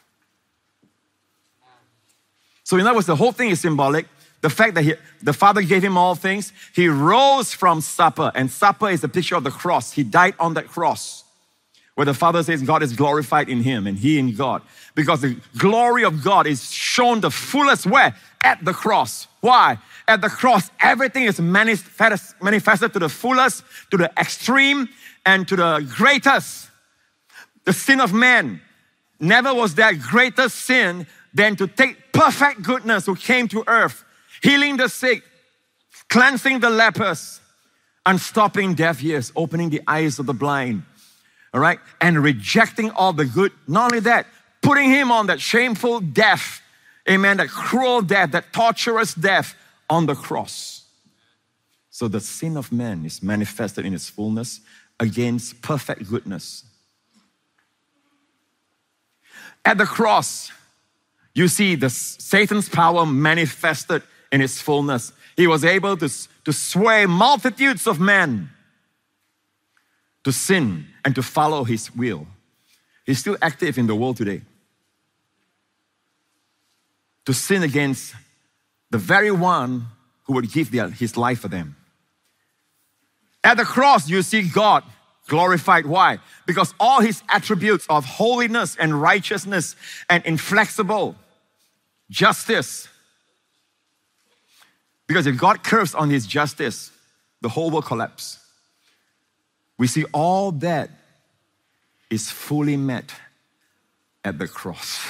So in other words, the whole thing is symbolic. The fact that he, the Father gave him all things, he rose from supper, and supper is a picture of the cross. He died on that cross. where the Father says God is glorified in him and he in God. Because the glory of God is shown the fullest where? At the cross. Why? At the cross, everything is manifest, manifested to the fullest, to the extreme, and to the greatest. The sin of man, never was there greater sin than to take perfect goodness who came to earth, healing the sick, cleansing the lepers, unstopping deaf ears, opening the eyes of the blind, all right? And rejecting all the good. Not only that, putting him on that shameful death, amen, that cruel death, that torturous death on the cross. So the sin of man is manifested in its fullness against perfect goodness. At the cross, you see the Satan's power manifested in its fullness. He was able to, to sway multitudes of men to sin and to follow his will. He's still active in the world today. To sin against the very one who would give their, his life for them. At the cross, you see God glorified. Why? Because all his attributes of holiness and righteousness and inflexible justice. Because if God curves on his justice, the whole will collapse. We see all that is fully met at the cross.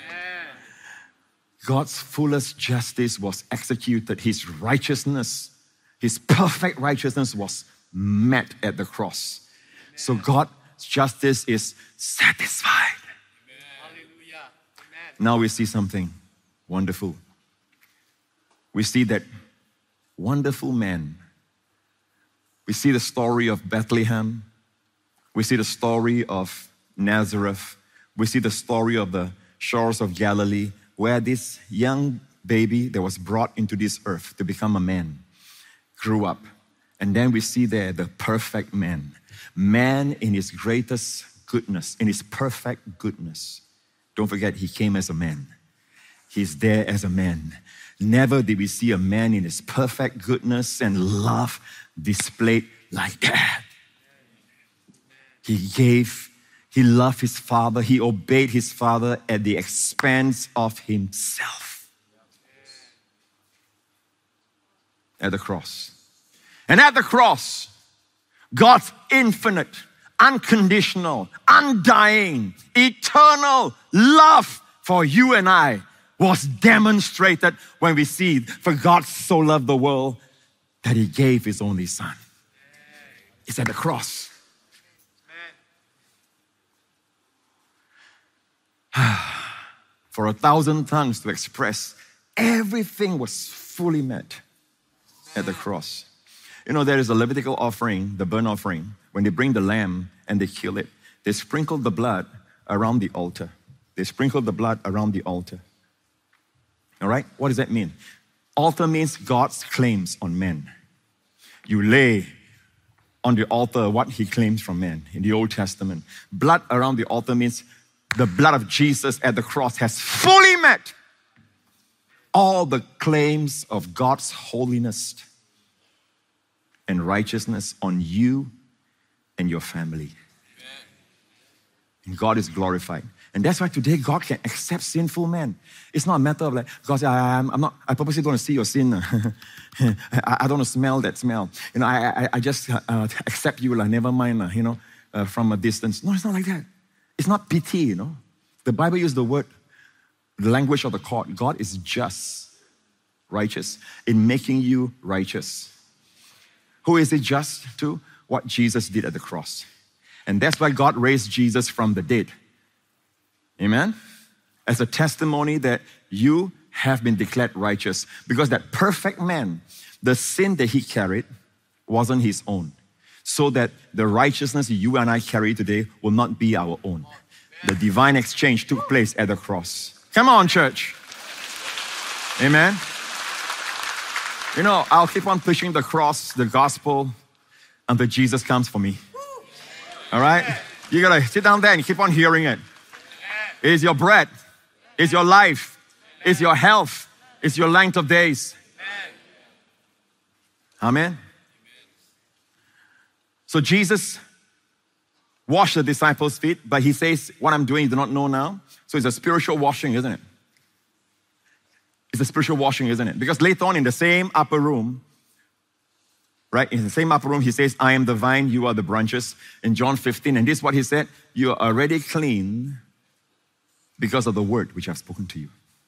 God's fullest justice was executed. His righteousness, his perfect righteousness was met at the cross. Amen. So God's justice is satisfied. Hallelujah. Now we see something wonderful. We see that wonderful man. We see the story of Bethlehem. We see the story of Nazareth. We see the story of the shores of Galilee, where this young baby that was brought into this earth to become a man grew up. And then we see there the perfect man. Man in his greatest goodness, in his perfect goodness. Don't forget, he came as a man. He's there as a man. Never did we see a man in his perfect goodness and love displayed like that. He gave, he loved his father, he obeyed his father at the expense of himself. At the cross. And at the cross, God's infinite, unconditional, undying, eternal love for you and I was demonstrated when we see, for God so loved the world that he gave his only son. It's at the cross. For a thousand tongues to express, everything was fully met at the cross. You know, there is a Levitical offering, the burnt offering. When they bring the lamb and they kill it, they sprinkle the blood around the altar. They sprinkle the blood around the altar. All right? What does that mean? Altar means God's claims on men. You lay on the altar what he claims from men in the Old Testament. Blood around the altar means the blood of Jesus at the cross has fully met all the claims of God's holiness and righteousness on you and your family. And God is glorified. And that's why today God can accept sinful men. It's not a matter of like, God said, I, I'm, I'm not, I purposely don't want to see your sin. I, I don't want to smell that smell. You know, I, I, I just uh, accept you, like, never mind, uh, you know, uh, from a distance. No, it's not like that. It's not pity, you know. The Bible uses the word, the language of the court. God is just, righteous, in making you righteous. Who is it just to? What Jesus did at the cross. And that's why God raised Jesus from the dead. Amen? As a testimony that you have been declared righteous. Because that perfect man, the sin that he carried wasn't his own. So that the righteousness you and I carry today will not be our own. The divine exchange took place at the cross. Come on, church. Amen? You know, I'll keep on pushing the cross, the gospel, until Jesus comes for me. All right? You gotta sit down there and keep on hearing it. It's your bread. It's your life. It's your health. It's your length of days. Amen? So Jesus wash the disciples' feet, but he says, what I'm doing you do not know now. So it's a spiritual washing, isn't it? It's a spiritual washing, isn't it? Because later on in the same upper room, right, in the same upper room, he says, I am the vine, you are the branches. In John fifteen, and this is what he said, you are already clean because of the word which I've spoken to you.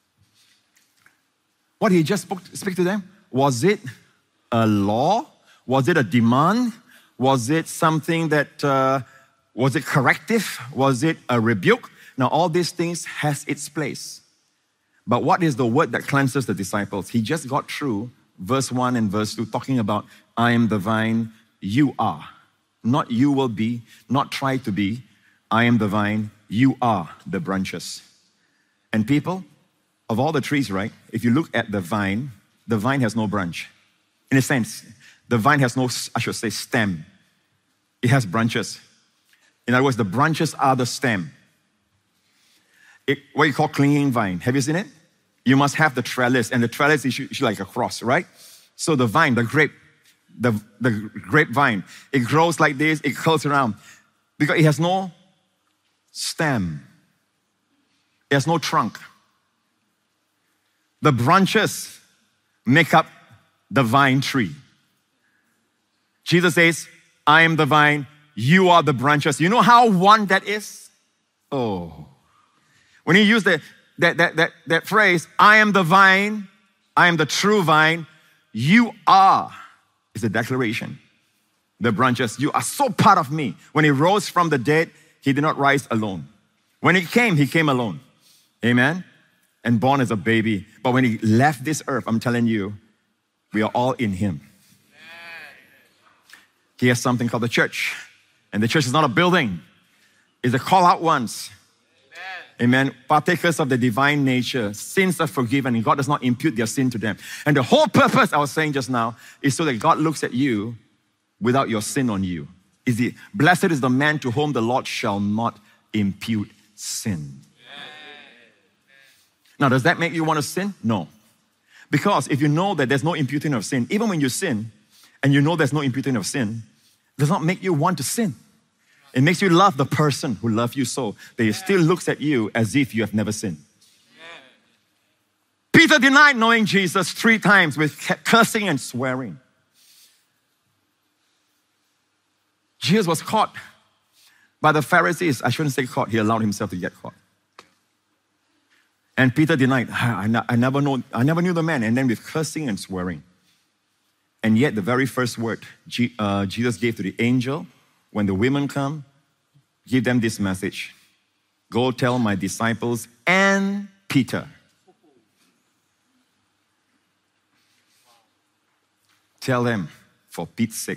What he just spoke, speak to them, was it a law? Was it a demand? Was it something that, uh, was it corrective? Was it a rebuke? Now all these things has its place. But what is the word that cleanses the disciples? He just got through verse one and verse two talking about, I am the vine, you are. Not you will be, not try to be. I am the vine, you are the branches. And people, of all the trees, right? If you look at the vine, the vine has no branch. In a sense, the vine has no, I should say, stem. It has branches. In other words, the branches are the stem. It, what you call clinging vine. Have you seen it? You must have the trellis, and the trellis is usually like a cross, right? So the vine, the grape, the, the grapevine, it grows like this, it curls around because it has no stem. It has no trunk. The branches make up the vine tree. Jesus says, I am the vine, you are the branches. You know how one that is? Oh. When you use the, that, that, that, that phrase, I am the vine, I am the true vine, you are, is a declaration. The branches, you are so part of me. When he rose from the dead, he did not rise alone. When he came, he came alone. Amen? And born as a baby. But when he left this earth, I'm telling you, we are all in him. He has something called the church. And the church is not a building. It's the call out ones. Amen. Amen. Partakers of the divine nature. Sins are forgiven and God does not impute their sin to them. And the whole purpose, I was saying just now, is so that God looks at you without your sin on you. Is the blessed is the man to whom the Lord shall not impute sin. Now, does that make you want to sin? No. Because if you know that there's no imputing of sin, even when you sin, and you know there's no imputing of sin, it does not make you want to sin. It makes you love the person who loved you so that he still looks at you as if you have never sinned. Peter denied knowing Jesus three times with cursing and swearing. Jesus was caught by the Pharisees. I shouldn't say caught, he allowed himself to get caught. And Peter denied, I, I, never know, I never knew the man. And then with cursing and swearing. And yet the very first word G, uh, Jesus gave to the angel, when the women come, give them this message. Go tell my disciples and Peter. Tell them, for Pete's sake.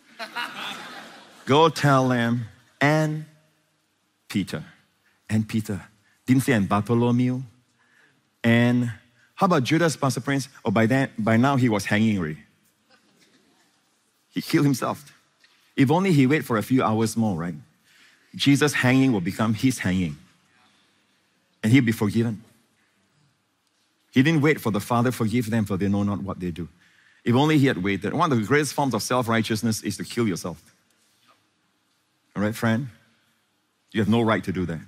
Go tell them and Peter. And Peter. Didn't say and Bartholomew. And how about Judas, Pastor Prince? Oh, by then, by now he was hanging already. He killed himself. If only he wait for a few hours more, right? Jesus' hanging will become his hanging. And he'll be forgiven. He didn't wait for the Father, forgive them for they know not what they do. If only he had waited. One of the greatest forms of self-righteousness is to kill yourself. All right, friend? You have no right to do that.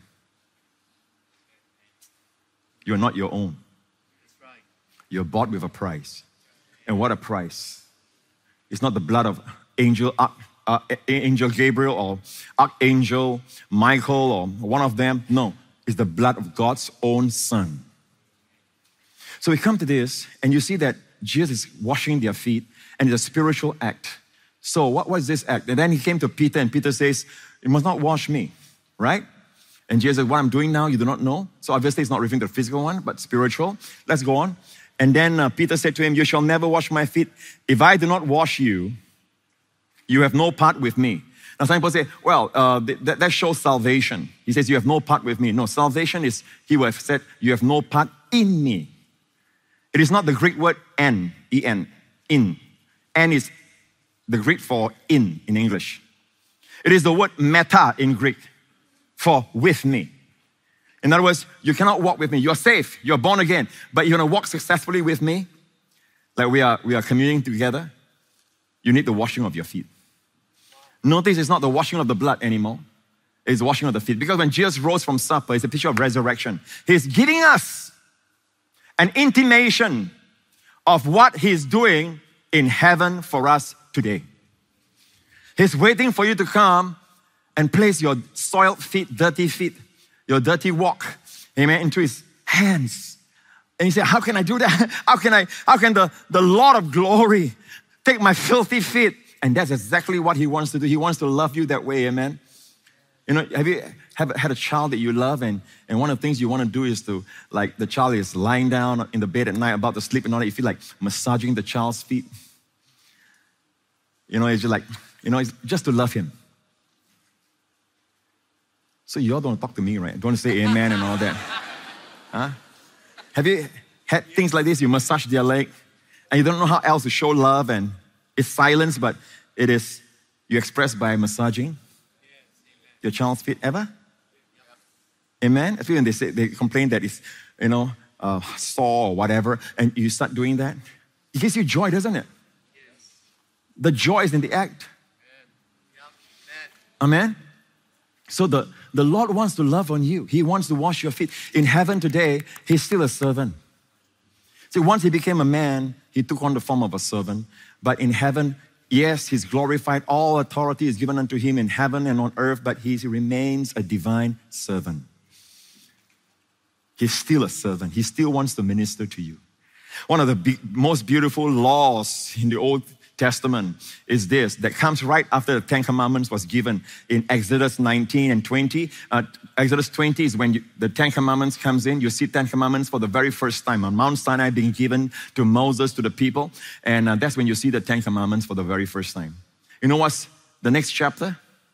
You're not your own. You're bought with a price. And what a price. It's not the blood of angel, uh, uh, angel Gabriel or Archangel Michael or one of them. No, it's the blood of God's own Son. So we come to this and you see that Jesus is washing their feet and it's a spiritual act. So what was this act? And then he came to Peter and Peter says, you must not wash me, right? And Jesus said, what I'm doing now, you do not know. So obviously it's not referring to the physical one, but spiritual. Let's go on. And then uh, Peter said to him, you shall never wash my feet. If I do not wash you, you have no part with me. Now some people say, well, uh, th- that shows salvation. He says, you have no part with me. No, salvation is, he would have said, you have no part in me. It is not the Greek word en, E N, in. En is the Greek for in, in English. It is the word meta in Greek. For with me. In other words, you cannot walk with me. You're safe. You're born again. But you're going to walk successfully with me. Like we are, we are communing together. You need the washing of your feet. Notice it's not the washing of the blood anymore. is washing of the feet. Because when Jesus rose from supper, it's a picture of resurrection. He's giving us an intimation of what He's doing in heaven for us today. He's waiting for you to come and place your soiled feet, dirty feet, your dirty walk, amen, into His hands. And you say, how can I do that? How can I, how can the, the Lord of glory take my filthy feet? And that's exactly what He wants to do. He wants to love you that way, amen. You know, have you have had a child that you love, and, and one of the things you want to do is to, like, the child is lying down in the bed at night about to sleep and all that, you feel like massaging the child's feet. You know, it's just like, you know, it's just to love him. So you all don't talk to me, right? Don't say amen and all that. Huh? Have you had things like this? You massage their leg and you don't know how else to show love, and it's silence, but it is, you express by massaging your child's feet. Ever? Amen? Especially when they say, they complain that it's, you know, uh, sore or whatever, and you start doing that. It gives you joy, doesn't it? Yes. The joy is in the act. Amen? Amen? So the, the Lord wants to love on you. He wants to wash your feet. In heaven today, He's still a servant. See, once He became a man, He took on the form of a servant. But in heaven, yes, He's glorified. All authority is given unto Him in heaven and on earth, but He remains a divine servant. He's still a servant. He still wants to minister to you. One of the big, most beautiful laws in the Old Testament is this, that comes right after the Ten Commandments was given in Exodus nineteen and twenty. Uh, Exodus twenty is when you, the Ten Commandments comes in. You see Ten Commandments for the very first time on Mount Sinai being given to Moses, to the people. And uh, that's when you see the Ten Commandments for the very first time. You know what's the next chapter?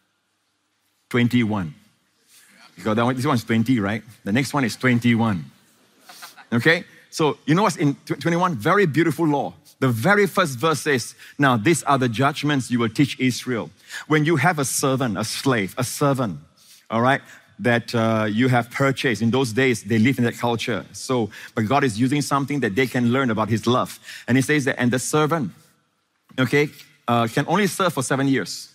twenty-one. Because that one, this one's twenty, right? The next one is twenty-one. Okay? So you know what's in twenty-one? Very beautiful law. The very first verse says, now these are the judgments you will teach Israel. When you have a servant, a slave, a servant, all right, that uh, you have purchased. In those days, they lived in that culture. So, but God is using something that they can learn about His love. And He says that, and the servant, okay, uh, can only serve for seven years.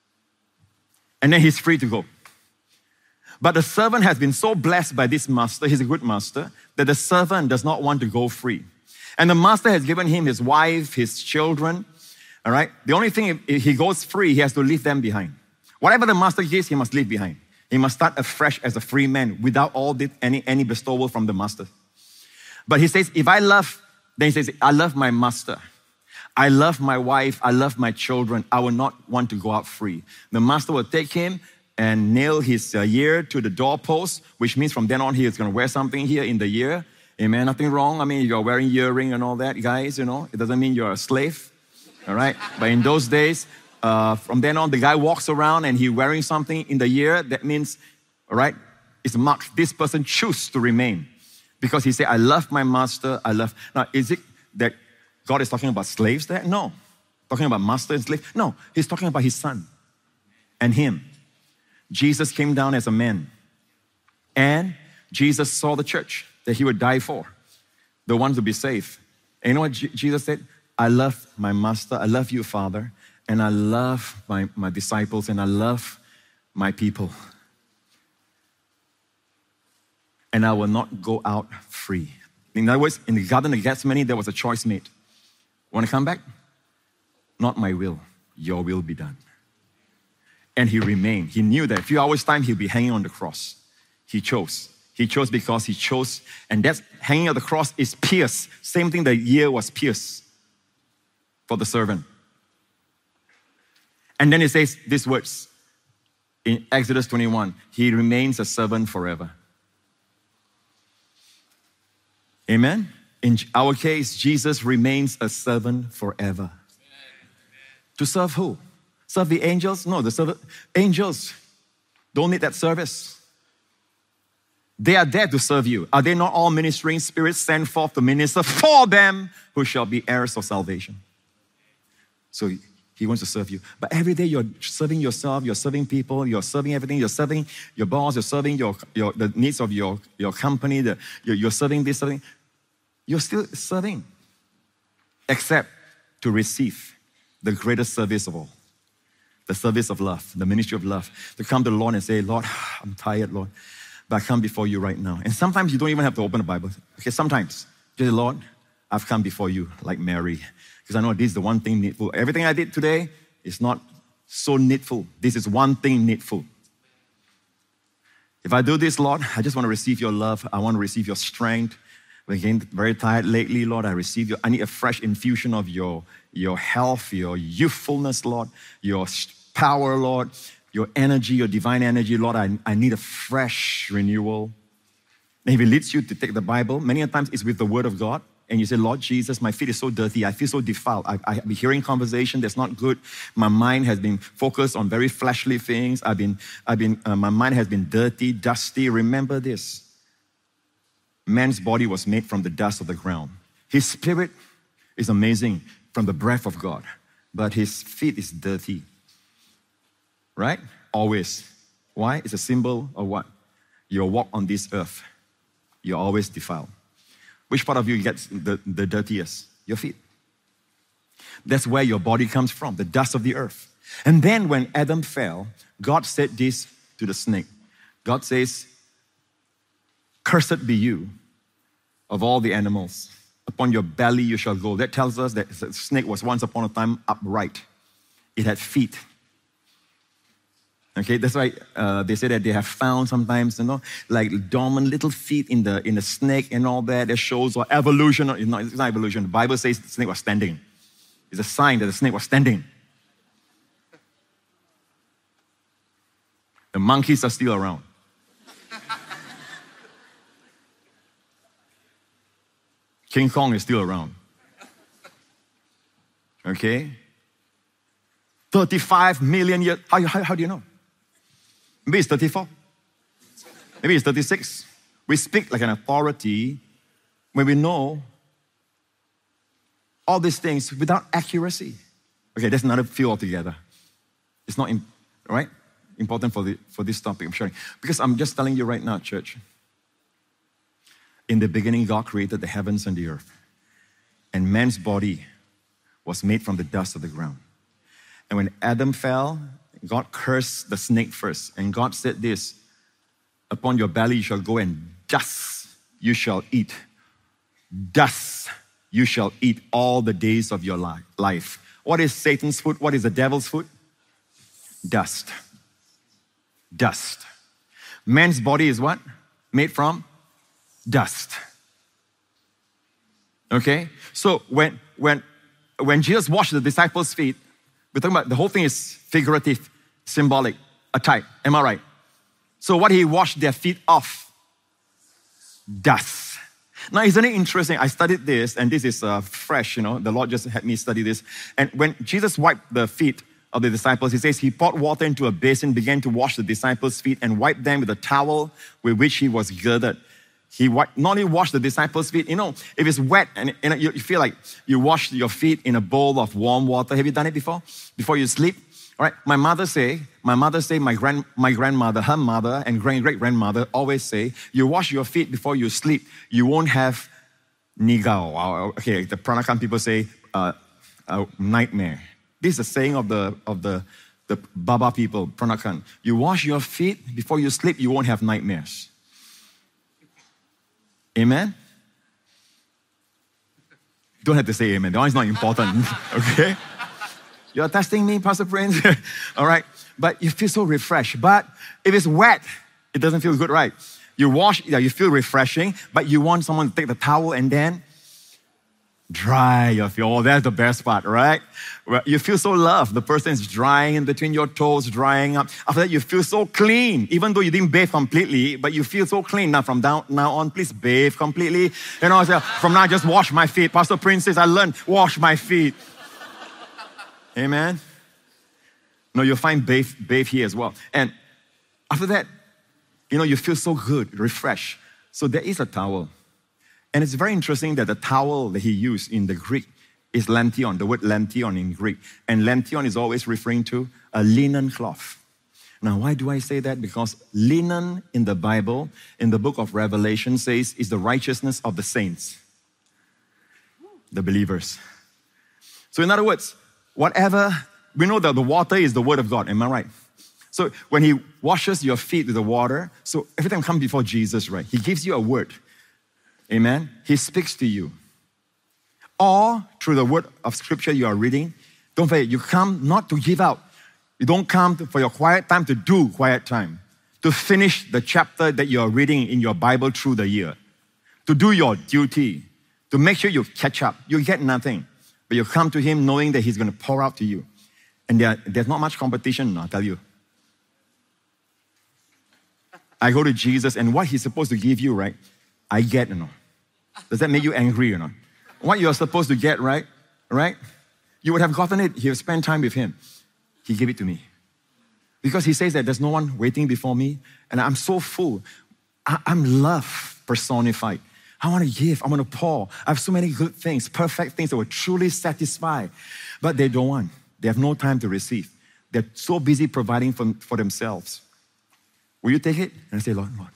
And then he's free to go. But the servant has been so blessed by this master, he's a good master, that the servant does not want to go free. And the master has given him his wife, his children, all right? The only thing, if he goes free, he has to leave them behind. Whatever the master gives, he must leave behind. He must start afresh as a free man without all this, any, any bestowal from the master. But he says, if I love, then he says, I love my master. I love my wife. I love my children. I will not want to go out free. The master will take him and nail his uh, ear to the doorpost, which means from then on he is going to wear something here in the ear. Amen. Nothing wrong. I mean, you're wearing earring and all that, guys, you know. It doesn't mean you're a slave. All right. But in those days, uh, from then on, the guy walks around and he's wearing something in the ear. That means, all right, it's marked. This person chooses to remain because he said, I love my master. I love. Now, is it that God is talking about slaves there? No. Talking about master and slave? No. He's talking about his son and him. Jesus came down as a man. And Jesus saw the church that he would die for, the ones to be saved. And you know what J- Jesus said? I love my master, I love you, Father, and I love my, my disciples, and I love my people. And I will not go out free. In other words, in the Garden of Gethsemane, there was a choice made. Want to come back? Not my will, your will be done. And he remained. He knew that a few hours' time, he'll be hanging on the cross. He chose. He chose because he chose, and that hanging on the cross is pierced. Same thing, the ear was pierced for the servant. And then it says these words in Exodus twenty-one, he remains a servant forever. Amen? In our case, Jesus remains a servant forever. Amen. To serve who? Serve the angels? No, the serv- angels don't need that service. They are there to serve you. Are they not all ministering spirits sent forth to minister for them who shall be heirs of salvation? So he wants to serve you. But every day you're serving yourself, you're serving people, you're serving everything, you're serving your boss, you're serving your, your the needs of your, your company, the, you're, you're serving this, serving. You're still serving, except to receive the greatest service of all, the service of love, the ministry of love, to come to the Lord and say, Lord, I'm tired, Lord, but I come before you right now. And sometimes you don't even have to open the Bible. Okay, sometimes, just say, Lord, I've come before you like Mary, because I know this is the one thing needful. Everything I did today is not so needful. This is one thing needful. If I do this, Lord, I just want to receive your love. I want to receive your strength. I'm getting very tired lately, Lord. I receive your, I need a fresh infusion of your, your health, your youthfulness, Lord, your power, Lord, your energy, your divine energy, Lord. I, I need a fresh renewal. And if He leads you to take the Bible, many times it's with the Word of God. And you say, Lord Jesus, my feet is so dirty. I feel so defiled. I, I've been hearing conversation that's not good. My mind has been focused on very fleshly things. I've been, I've been, uh, my mind has been dirty, dusty. Remember this. Man's body was made from the dust of the ground. His spirit is amazing from the breath of God. But his feet is dirty. Right? Always. Why? It's a symbol of what? Your walk on this earth. You're always defiled. Which part of you gets the, the dirtiest? Your feet. That's where your body comes from, the dust of the earth. And then when Adam fell, God said this to the snake. God says, cursed be you of all the animals. Upon your belly you shall go. That tells us that the snake was once upon a time upright. It had feet. Okay, that's why uh, they say that they have found sometimes, you know, like dormant little feet in the in the snake and all that. That shows or evolution. It's not, it's not evolution. The Bible says the snake was standing. It's a sign that the snake was standing. The monkeys are still around. King Kong is still around. Okay? thirty-five million years. How, how, how do you know? Maybe it's thirty-four. Maybe it's thirty-six. We speak like an authority when we know all these things without accuracy. Okay, that's another field altogether. It's not, in, right? important for, the, for this topic I'm sharing. Because I'm just telling you right now, church. In the beginning, God created the heavens and the earth. And man's body was made from the dust of the ground. And when Adam fell, God cursed the snake first. And God said this, upon your belly you shall go and dust you shall eat. Dust you shall eat all the days of your life. What is Satan's food? What is the devil's food? Dust. Dust. Man's body is what? Made from dust. Okay? So when, when, when Jesus washed the disciples' feet, we're talking about the whole thing is figurative, symbolic, a type. Am I right? So what he washed their feet off? Dust. Now, isn't it interesting? I studied this, and this is uh, fresh, you know. The Lord just had me study this. And when Jesus wiped the feet of the disciples, he says he poured water into a basin, began to wash the disciples' feet, and wiped them with a towel with which he was girded. He wiped, not only washed the disciples' feet, you know, if it's wet and, and you, you feel like you wash your feet in a bowl of warm water. Have you done it before? Before you sleep? All right, my mother say, my mother say, my grand, my grandmother, her mother, and great great grandmother always say, you wash your feet before you sleep. You won't have nigao. Okay, the Peranakan people say uh, uh, nightmare. This is a saying of the of the the Baba people, Peranakan. You wash your feet before you sleep. You won't have nightmares. Amen. Don't have to say amen. That one is not important. Okay. You're testing me, Pastor Prince. All right. But you feel so refreshed. But if it's wet, it doesn't feel good, right? You wash, yeah, you feel refreshing, but you want someone to take the towel and then dry your feet. Oh, that's the best part, right? You feel so loved. The person is drying in between your toes, drying up. After that, you feel so clean, even though you didn't bathe completely, but you feel so clean. Now, from down, now on, please bathe completely. You know, so from now, just wash my feet. Pastor Prince says, I learned, wash my feet. Amen. No, you'll find bathe, bathe here as well. And after that, you know, you feel so good, refreshed. So there is a towel. And it's very interesting that the towel that he used in the Greek is lantion, the word lantion in Greek. And lantion is always referring to a linen cloth. Now, why do I say that? Because linen in the Bible, in the book of Revelation, says is the righteousness of the saints, the believers. So in other words, whatever We know that the water is the word of God. Am I right? So when he washes your feet with the water, so every time you come before Jesus, right, he gives you a word. Amen? He speaks to you. Or through the word of scripture you are reading, don't forget, you come not to give out. You don't come to, for your quiet time to do quiet time. To finish the chapter that you are reading in your Bible through the year. To do your duty. To make sure you catch up. You get nothing. But you come to him knowing that he's going to pour out to you. And there, there's not much competition, I'll tell you. I go to Jesus and what he's supposed to give you, right? I get, you know. Does that make you angry, you know? What you're supposed to get, right? Right? You would have gotten it. You have spent time with him. He gave it to me. Because he says that there's no one waiting before me. And I'm so full. I, I'm love personified. I want to give. I want to pour. I have so many good things, perfect things that will truly satisfy. But they don't want. They have no time to receive. They're so busy providing for, for themselves. Will you take it? And I say, Lord, Lord.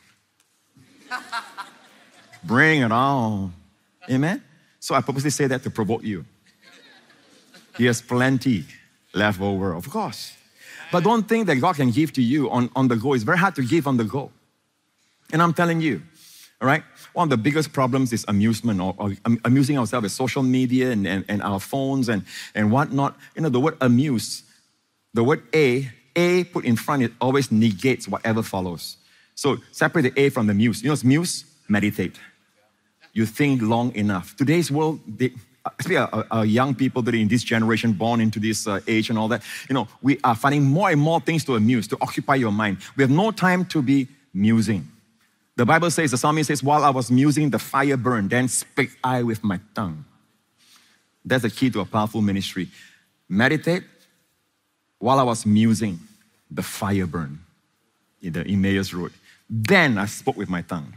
Bring it on. Amen? So I purposely say that to provoke you. He has plenty left over, of course. But don't think that God can give to you on, on the go. It's very hard to give on the go. And I'm telling you, all right, one of the biggest problems is amusement or, or amusing ourselves with social media and, and, and our phones and, and whatnot. You know, the word amuse, the word A, A put in front, it always negates whatever follows. So separate the A from the muse. You know what's muse? Meditate. You think long enough. Today's world, they, especially our, our young people that are in this generation, born into this uh, age and all that, you know, we are finding more and more things to amuse, to occupy your mind. We have no time to be musing. The Bible says, the psalmist says, while I was musing, the fire burned, then spake I with my tongue. That's the key to a powerful ministry. Meditate. While I was musing, the fire burned in the Emmaus Road. Then I spoke with my tongue.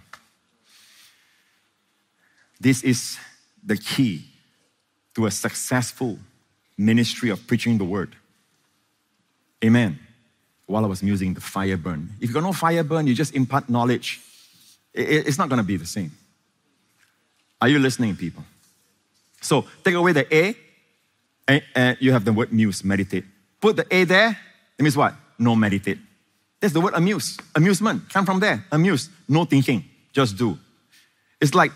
This is the key to a successful ministry of preaching the word. Amen. While I was musing, the fire burned. If you got no fire burn, you just impart knowledge. It's not going to be the same. Are you listening, people? So take away the A, and, and you have the word muse, meditate. Put the A there, it means what? No meditate. That's the word amuse. Amusement, come from there. Amuse, no thinking, just do. It's like,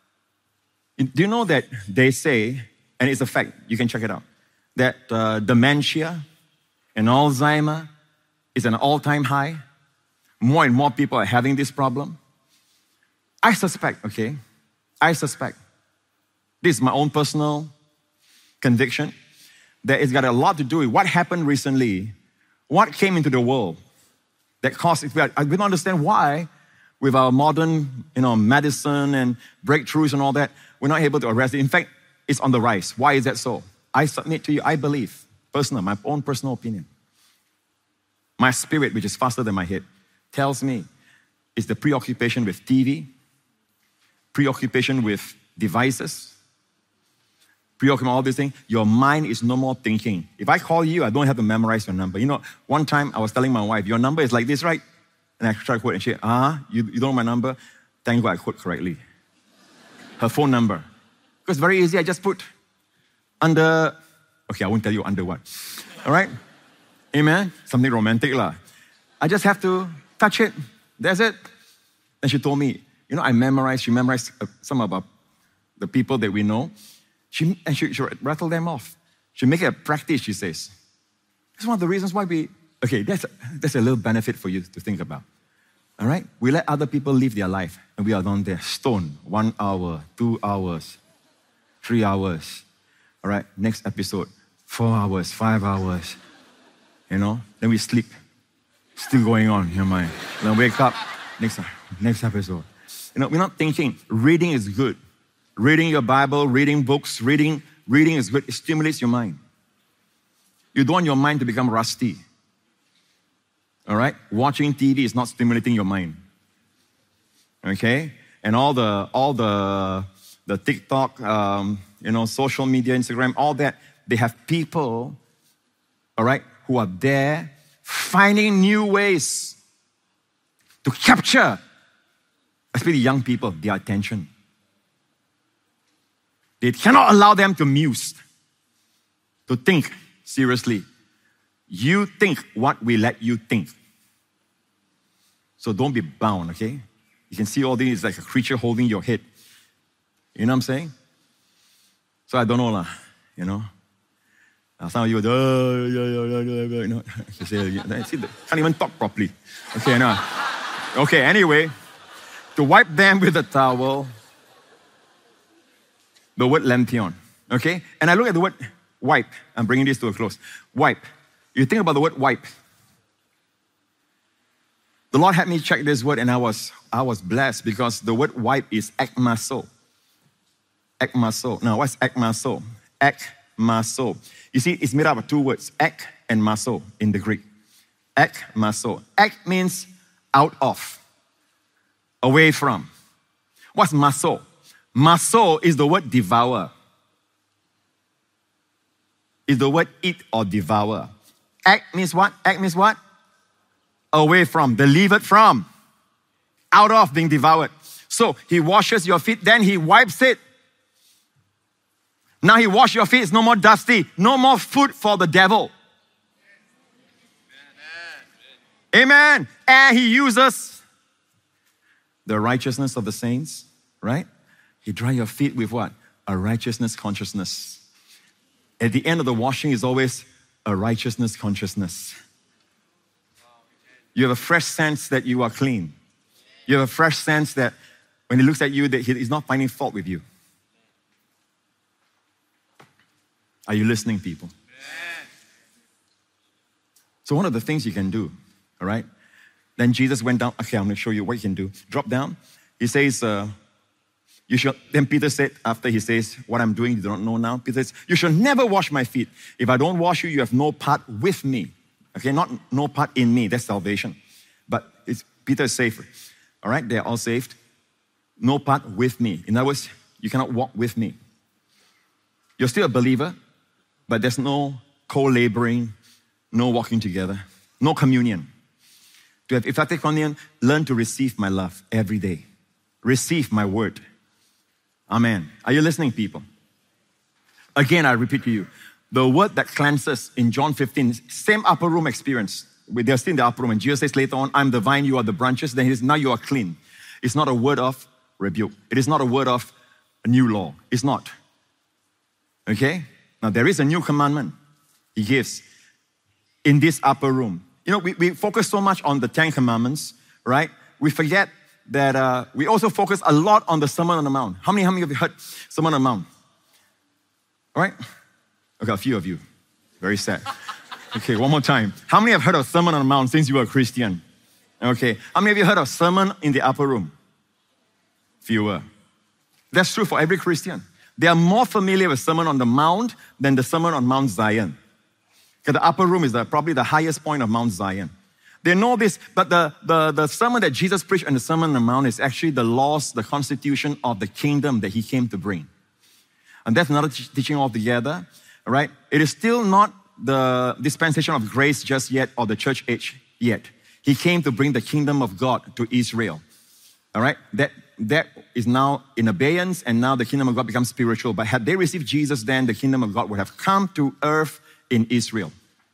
do you know that they say, and it's a fact, you can check it out, that uh, dementia and Alzheimer is an all-time high? More and more people are having this problem. I suspect, okay, I suspect, this is my own personal conviction, that it's got a lot to do with what happened recently, what came into the world that caused it. I don't understand why, with our modern, you know, medicine and breakthroughs and all that, we're not able to arrest it. In fact, it's on the rise. Why is that so? I submit to you, I believe, personal, my own personal opinion. My spirit, which is faster than my head, tells me it's the preoccupation with T V, preoccupation with devices, preoccupation with all these things. Your mind is no more thinking. If I call you, I don't have to memorize your number. You know, one time I was telling my wife, your number is like this, right? And I tried to quote and she said, ah, you, you don't know my number? Thank God I quote correctly. Her phone number. Because it's very easy, I just put under, okay, I won't tell you under what. All right? Amen? Something romantic lah. I just have to touch it. That's it. And she told me, you know, I memorized, she memorized some about the people that we know. She, and she, she rattled them off. She make it a practice, she says. That's one of the reasons why we, okay, that's, that's a little benefit for you to think about. All right? We let other people live their life and we are down there, stone, one hour, two hours, three hours. All right? Next episode, four hours, five hours. You know? Then we sleep. Still going on in your mind. Then wake up, next, next episode. You know, we're not thinking. Reading is good. Reading your Bible, reading books, reading, reading is good. It stimulates your mind. You don't want your mind to become rusty. All right? Watching T V is not stimulating your mind. Okay? And all the all the the TikTok, um, you know, social media, Instagram, all that, they have people, all right, who are there finding new ways to capture, especially young people, their attention. They cannot allow them to muse, to think seriously. You think what we let you think. So don't be bound, okay? You can see all these like a creature holding your head. You know what I'm saying? So I don't know lah, you know. Uh, some of you go, oh, yeah, yeah, yeah, yeah, you know. You say, see, can't even talk properly. Okay, no. Okay, anyway, to wipe them with a towel, the word lampion, okay? And I look at the word wipe. I'm bringing this to a close. Wipe. You think about the word wipe. The Lord had me check this word and I was, I was blessed because the word wipe is ekmaso. Ekmaso. Now, what's ekmaso? Ekmaso. You see, it's made up of two words, ek and maso in the Greek. Ekmaso. Ek means out of, away from. What's maso? Maso is the word devour. Is the word eat or devour. Ek means what? Ek means what? Away from, delivered from, out of, being devoured. So he washes your feet, then he wipes it. Now he washes your feet, it's no more dusty, no more food for the devil. Amen. Amen. And he uses the righteousness of the saints, right? He dry your feet with what? A righteousness consciousness. At the end of the washing is always a righteousness consciousness. You have a fresh sense that you are clean. You have a fresh sense that when he looks at you, that he's not finding fault with you. Are you listening, people? So one of the things you can do, all right? Then Jesus went down. Okay, I'm going to show you what you can do. Drop down. He says, uh, you should, then Peter said, after he says, what I'm doing, you don't know now. Peter says, you should never wash my feet. If I don't wash you, you have no part with me. Okay, not no part in me. That's salvation. But it's, Peter is safe. All right, they're all saved. No part with me. In other words, you cannot walk with me. You're still a believer, but there's no co-laboring, no walking together, no communion. To have effective communion, learn to receive my love every day. Receive my word. Amen. Are you listening, people? Again, I repeat to you, the word that cleanses in John fifteen, same upper room experience. They're still in the upper room, and Jesus says later on, I'm the vine, you are the branches. Then he says, now you are clean. It's not a word of rebuke. It is not a word of a new law. It's not. Okay? Now, there is a new commandment he gives in this upper room. You know, we, we focus so much on the Ten Commandments, right? We forget that uh, we also focus a lot on the Sermon on the Mount. How many, how many of you heard Sermon on the Mount? All right? Okay, a few of you. Very sad. Okay, one more time. How many have heard of Sermon on the Mount since you were a Christian? Okay. How many of you heard of Sermon in the Upper Room? Fewer. That's true for every Christian. They are more familiar with Sermon on the Mount than the Sermon on Mount Zion. Because the upper room is the, probably the highest point of Mount Zion. They know this, but the, the, the sermon that Jesus preached in the Sermon on the Mount is actually the laws, the constitution of the kingdom that he came to bring. And that's another t- teaching altogether, all right? It is still not the dispensation of grace just yet or the church age yet. He came to bring the kingdom of God to Israel, all right? That, that is now in abeyance, and now the kingdom of God becomes spiritual. But had they received Jesus, then the kingdom of God would have come to earth in Israel.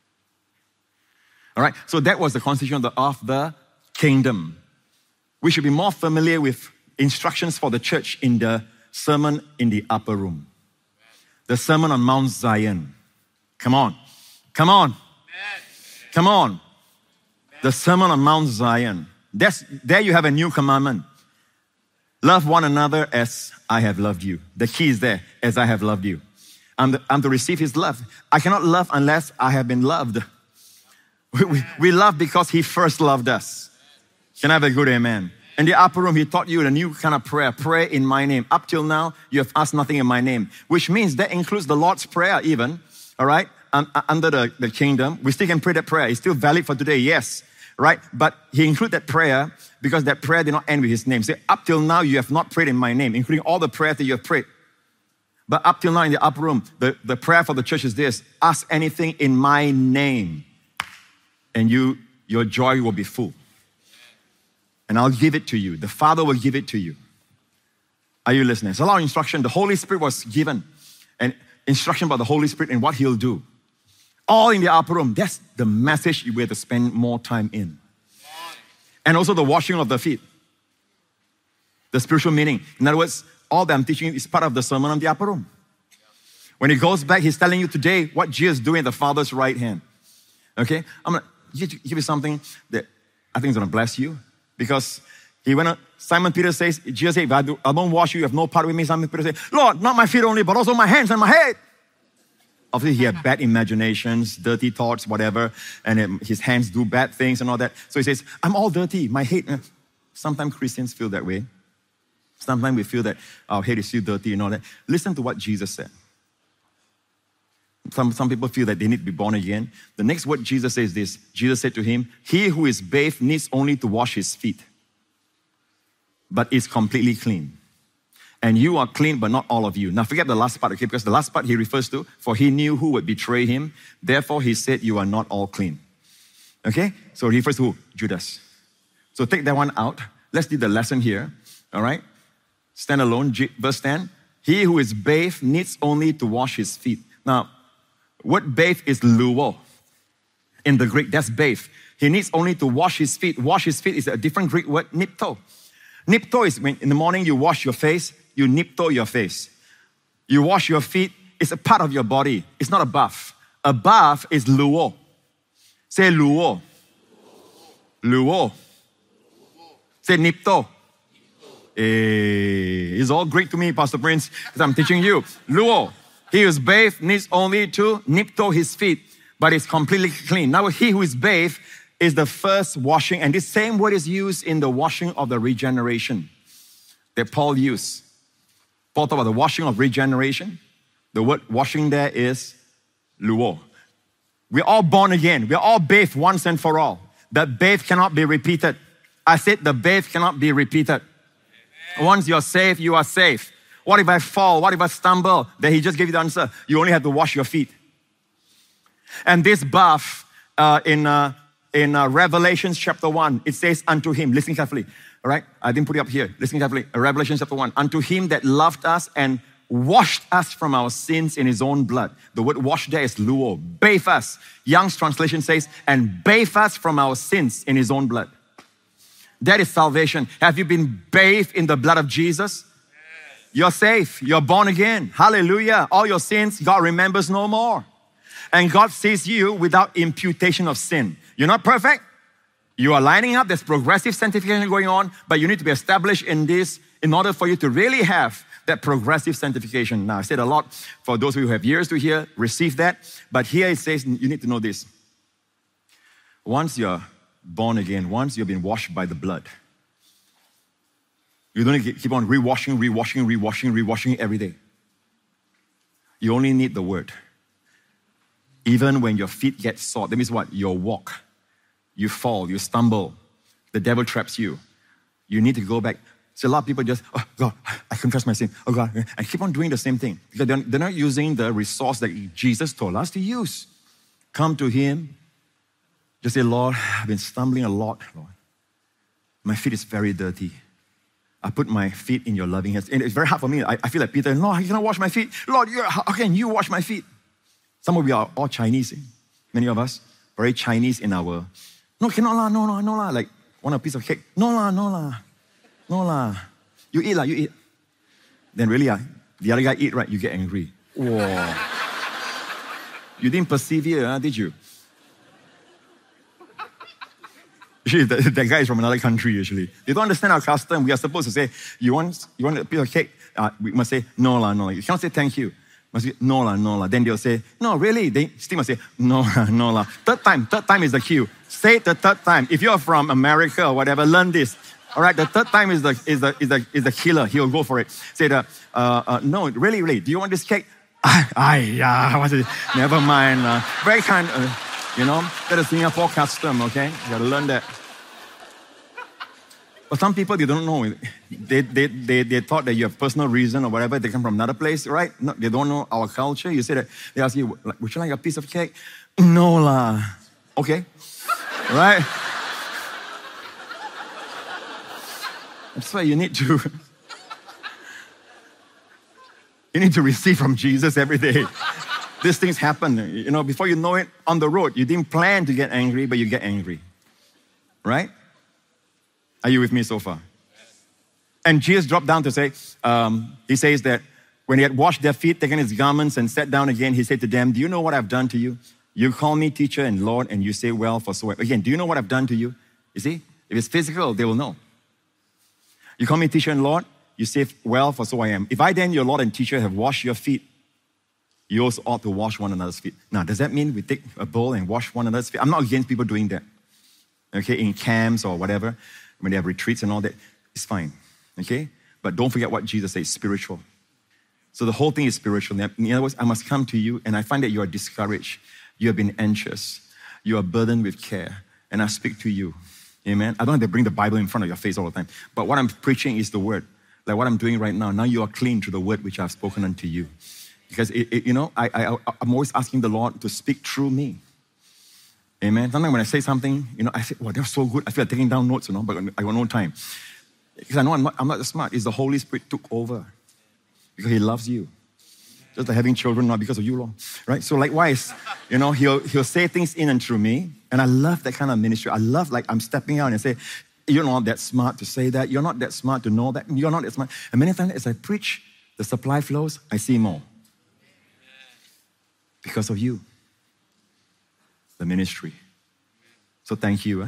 All right, so that was the constitution of the, of the kingdom. We should be more familiar with instructions for the church in the sermon in the upper room. The sermon on Mount Zion. Come on, come on, come on. The sermon on Mount Zion. That's, there you have a new commandment. Love one another as I have loved you. The key is there, as I have loved you. I'm, the, I'm to receive his love. I cannot love unless I have been loved. We, we, we love because he first loved us. Can I have a good amen? In the upper room, he taught you a new kind of prayer. Pray in my name. Up till now, you have asked nothing in my name. Which means that includes the Lord's Prayer even. All right? Um, under the, the kingdom. We still can pray that prayer. It's still valid for today, yes. Right? But he included that prayer because that prayer did not end with his name. Say, up till now, you have not prayed in my name, including all the prayers that you have prayed. But up till now in the upper room, the, the prayer for the church is this: ask anything in my name, and you, your joy will be full. And I'll give it to you. The Father will give it to you. Are you listening? It's a lot of instruction. The Holy Spirit was given, and instruction about the Holy Spirit and what he'll do. All in the upper room. That's the message we have to spend more time in. And also the washing of the feet. The spiritual meaning. In other words, all that I'm teaching is part of the sermon on the upper room. When he goes back, he's telling you today what Jesus is doing at the Father's right hand. Okay? I'm going to give you something that I think is going to bless you. Because he went on, Simon Peter says, Jesus said, if I, do, I don't wash you, you have no part with me. Simon Peter said, Lord, not my feet only, but also my hands and my head. Obviously, he had bad imaginations, dirty thoughts, whatever, and it, his hands do bad things and all that. So he says, I'm all dirty, my head. Sometimes Christians feel that way. Sometimes we feel that our head is still dirty and all that. Listen to what Jesus said. Some, some people feel that they need to be born again. The next word Jesus says this. Jesus said to him, he who is bathed needs only to wash his feet, but is completely clean. And you are clean, but not all of you. Now forget the last part, okay? Because the last part he refers to, for he knew who would betray him. Therefore he said, you are not all clean. Okay? So he refers to who? Judas. So take that one out. Let's do the lesson here. All right? Stand alone, verse ten. He who is bathed needs only to wash his feet. Now, word bathe is luo. In the Greek, that's bathe. He needs only to wash his feet. Wash his feet is a different Greek word, nipto. Nipto is when in the morning you wash your face, you nipto your face. You wash your feet, it's a part of your body. It's not a bath. A bath is luo. Say luo. Luo. Say nipto. Eh, it's all Greek to me, Pastor Prince, because I'm teaching you. Luo. He who is bathed needs only to nipto his feet, but is completely clean. Now he who is bathed is the first washing, and this same word is used in the washing of the regeneration that Paul used. Paul talked about the washing of regeneration. The word washing there is luo. We're all born again. We're all bathed once and for all. That bathe cannot be repeated. I said the bathe cannot be repeated. Amen. Once you're saved, you are saved. What if I fall? What if I stumble? Then he just gave you the answer. You only have to wash your feet. And this bath uh, in, uh, in uh, Revelation chapter one, it says unto him, listen carefully, all right? I didn't put it up here. Listen carefully. Revelation chapter one, unto him that loved us and washed us from our sins in his own blood. The word wash there is luo, bathe us. Young's translation says, and bathe us from our sins in his own blood. That is salvation. Have you been bathed in the blood of Jesus? Yes. You're safe. You're born again. Hallelujah. All your sins, God remembers no more. And God sees you without imputation of sin. You're not perfect. You are lining up. There's progressive sanctification going on, but you need to be established in this in order for you to really have that progressive sanctification. Now, I said a lot for those who have ears to hear, receive that. But here it says, you need to know this. Once you're born again, once you've been washed by the blood, you don't need to keep on rewashing, rewashing, rewashing, rewashing every day. You only need the word. Even when your feet get sore, that means what? Your walk. You fall, you stumble. The devil traps you. You need to go back. So a lot of people just, oh God, I confess my sin. Oh God, and keep on doing the same thing. Because they're, they're not using the resource that Jesus told us to use. Come to him. Just say, Lord, I've been stumbling a lot, Lord. My feet is very dirty. I put my feet in your loving hands. And it's very hard for me. I, I feel like Peter, no, I cannot wash my feet. Lord, you're, how can you wash my feet? Some of you are all Chinese. Eh? Many of us, very Chinese in our, no, cannot lah, no, no, no lah. Like, want a piece of cake? No lah, no lah. No lah. You eat lah, you eat. Then really, uh, the other guy eat, right? You get angry. Whoa. You didn't persevere, huh, did you? Actually, that, that guy is from another country, usually. They don't understand our custom. We are supposed to say, you want, you want a piece of cake? Uh, we must say, no lah, no lah. You cannot say thank you. Must say, no lah, no lah. Then they'll say, no, really? They still must say, no lah, no lah. Third time, third time is the cue. Say it the third time. If you're from America or whatever, learn this. All right, the third time is the is the is the is the killer. He'll go for it. Say the uh, uh, no, really, really. Do you want this cake? Ay, yeah, what's it? Never mind. Uh, very kind. Uh, you know, that's a Singapore custom. Okay, you gotta learn that. But some people, they don't know. They they they they thought that you have personal reason or whatever. They come from another place, right? No, they don't know our culture. You say that they ask you, would you like a piece of cake? No lah. Okay, right. That's why you need to, you need to receive from Jesus every day. These things happen. You know, before you know it, on the road, you didn't plan to get angry, but you get angry. Right? Are you with me so far? And Jesus dropped down to say, um, he says that when he had washed their feet, taken his garments and sat down again, he said to them, do you know what I've done to you? You call me teacher and Lord, and you say, well, for so. Again, do you know what I've done to you? You see, if it's physical, they will know. You call me teacher and Lord, you say, well, for so I am. If I then, your Lord and teacher, have washed your feet, you also ought to wash one another's feet. Now, does that mean we take a bowl and wash one another's feet? I'm not against people doing that. Okay, in camps or whatever, when they have retreats and all that, it's fine. Okay? But don't forget what Jesus says, spiritual. So the whole thing is spiritual. In other words, I must come to you and I find that you are discouraged. You have been anxious. You are burdened with care. And I speak to you. Amen? I don't have to bring the Bible in front of your face all the time. But what I'm preaching is the word. Like what I'm doing right now. Now you are clean through the word which I've spoken unto you. Because, it, it, you know, I, I, I'm always asking the Lord to speak through me. Amen? Sometimes when I say something, you know, I say, wow, that's so good. I feel like taking down notes, you know, but I got no time. Because I know I'm not, I'm not smart. It's the Holy Spirit took over. Because he loves you. Just like having children, not because of you, Lord. Right? So likewise, you know, he'll, he'll say things in and through me. And I love that kind of ministry. I love like I'm stepping out and say, you're not that smart to say that. You're not that smart to know that. You're not that smart. And many times as I preach, the supply flows, I see more. Because of you. The ministry. So thank you. Eh?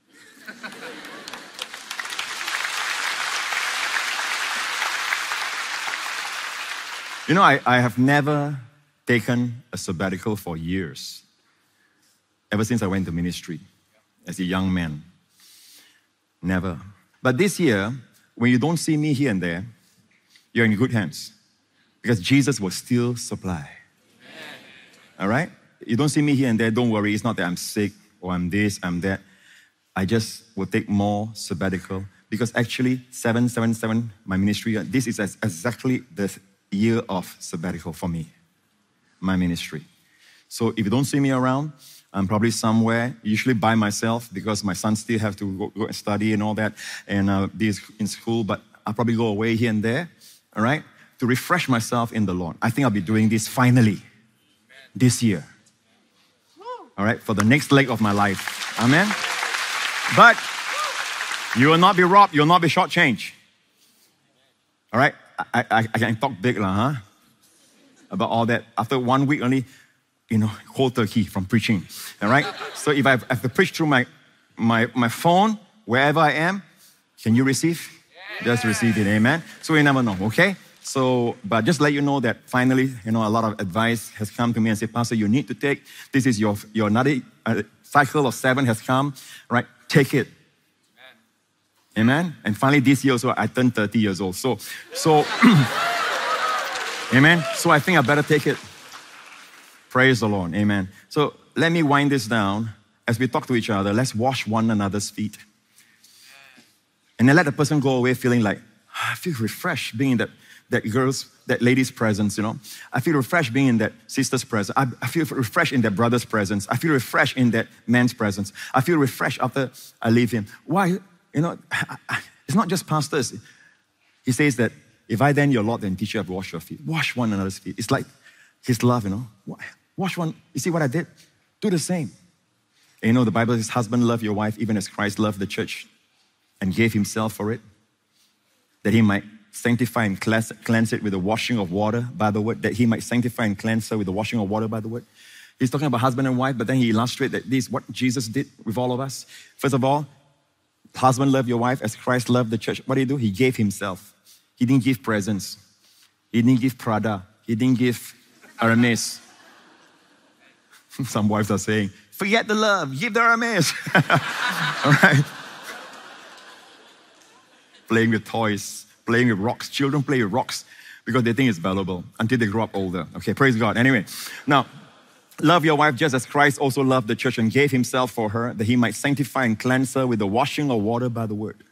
You know, I, I have never taken a sabbatical for years. Ever since I went to ministry as a young man. Never. But this year, when you don't see me here and there, you're in good hands. Because Jesus will still supply. All right? You don't see me here and there, don't worry. It's not that I'm sick or I'm this, I'm that. I just will take more sabbatical. Because actually, seven seven seven, my ministry, this is exactly the year of sabbatical for me, my ministry. So if you don't see me around, I'm probably somewhere, usually by myself, because my son still have to go, go and study and all that, and uh, be in school, but I'll probably go away here and there, all right, to refresh myself in the Lord. I think I'll be doing this finally, this year, all right, for the next leg of my life. Amen? But you will not be robbed, you will not be shortchanged. All right? I, I, I can talk big, lah, huh? About all that. After one week only, you know, cold turkey from preaching. All right? So if I have to preach through my, my, my phone, wherever I am, can you receive? Yeah. Just receive it, amen? So we never know, okay? So, but just let you know that finally, you know, a lot of advice has come to me and said, Pastor, you need to take, this is your, your another uh, cycle of seven has come, right? Take it. Amen. And finally, this year also, I turned thirty years old. So, so, amen. So I think I better take it. Praise the Lord. Amen. So let me wind this down. As we talk to each other, let's wash one another's feet. And then let the person go away feeling like, I feel refreshed being in that, that girl's, that lady's presence, you know. I feel refreshed being in that sister's presence. I, I feel refreshed in that brother's presence. I feel refreshed in that man's presence. I feel refreshed after I leave him. Why? You know, it's not just pastors. He says that if I then, your Lord and teacher, have washed your feet, wash one another's feet. It's like his love, you know. Wash one. You see what I did? Do the same. And you know, the Bible says, husband, love your wife, even as Christ loved the church and gave himself for it, that he might sanctify and cleanse, cleanse it with the washing of water by the word, that he might sanctify and cleanse her with the washing of water by the word. He's talking about husband and wife, but then he illustrates that this is what Jesus did with all of us. First of all, husband, love your wife as Christ loved the church. What did he do? He gave himself. He didn't give presents. He didn't give Prada. He didn't give Hermes. Some wives are saying, forget the love, give the Hermes. All right. Playing with toys, playing with rocks. Children play with rocks because they think it's valuable until they grow up older. Okay, praise God. Anyway, now, love your wife just as Christ also loved the church and gave himself for her, that he might sanctify and cleanse her with the washing of water by the word.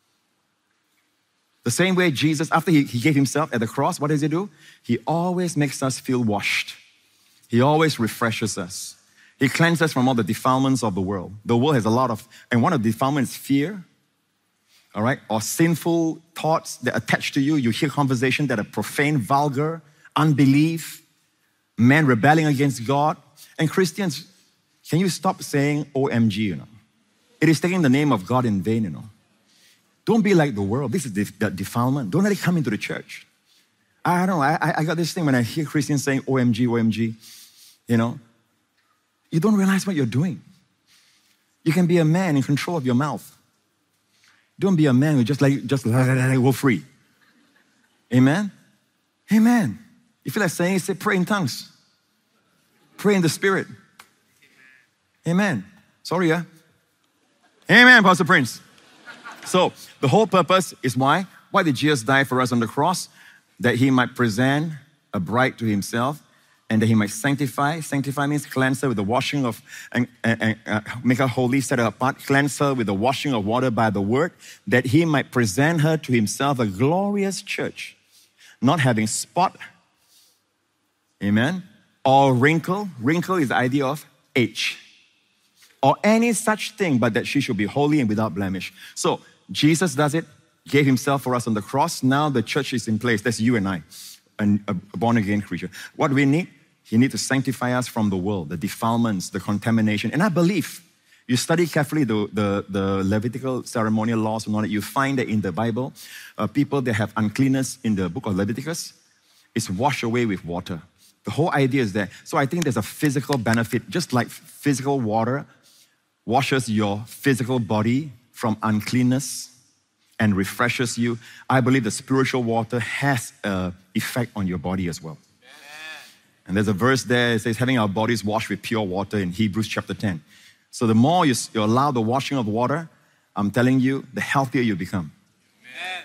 The same way Jesus, after he, he gave himself at the cross, what does he do? He always makes us feel washed. He always refreshes us. He cleanses us from all the defilements of the world. The world has a lot of, and one of the defilements is fear, all right, or sinful thoughts that attach to you. You hear conversation that are profane, vulgar, unbelief, men rebelling against God. And Christians, can you stop saying O M G, you know? It is taking the name of God in vain, you know. Don't be like the world. This is the defilement. Don't let it come into the church. I don't know. I, I got this thing when I hear Christians saying O M G, O M G, you know. You don't realize what you're doing. You can be a man in control of your mouth. Don't be a man who just like, just let it go free. Amen? Amen. You feel like saying it, say pray in tongues. Pray in the Spirit. Amen. Sorry, yeah? Amen, Pastor Prince. So, the whole purpose is why? Why did Jesus die for us on the cross? That he might present a bride to himself and that he might sanctify. Sanctify means cleanse her with the washing of, and, and, and uh, make her holy, set her apart. Cleanse her with the washing of water by the word, that he might present her to himself a glorious church, not having spot, amen, or wrinkle. Wrinkle is the idea of age, or any such thing, but that she should be holy and without blemish. So, Jesus does it, gave himself for us on the cross. Now the church is in place. That's you and I, a born-again creature. What do we need? He needs to sanctify us from the world, the defilements, the contamination. And I believe, you study carefully the, the, the Levitical ceremonial laws and all that, you find that in the Bible, uh, people that have uncleanness in the book of Leviticus is washed away with water. The whole idea is that. So I think there's a physical benefit, just like physical water washes your physical body from uncleanness and refreshes you. I believe the spiritual water has an effect on your body as well. And there's a verse there, it says, having our bodies washed with pure water in Hebrews chapter ten. So the more you, you allow the washing of water, I'm telling you, the healthier you become. Amen.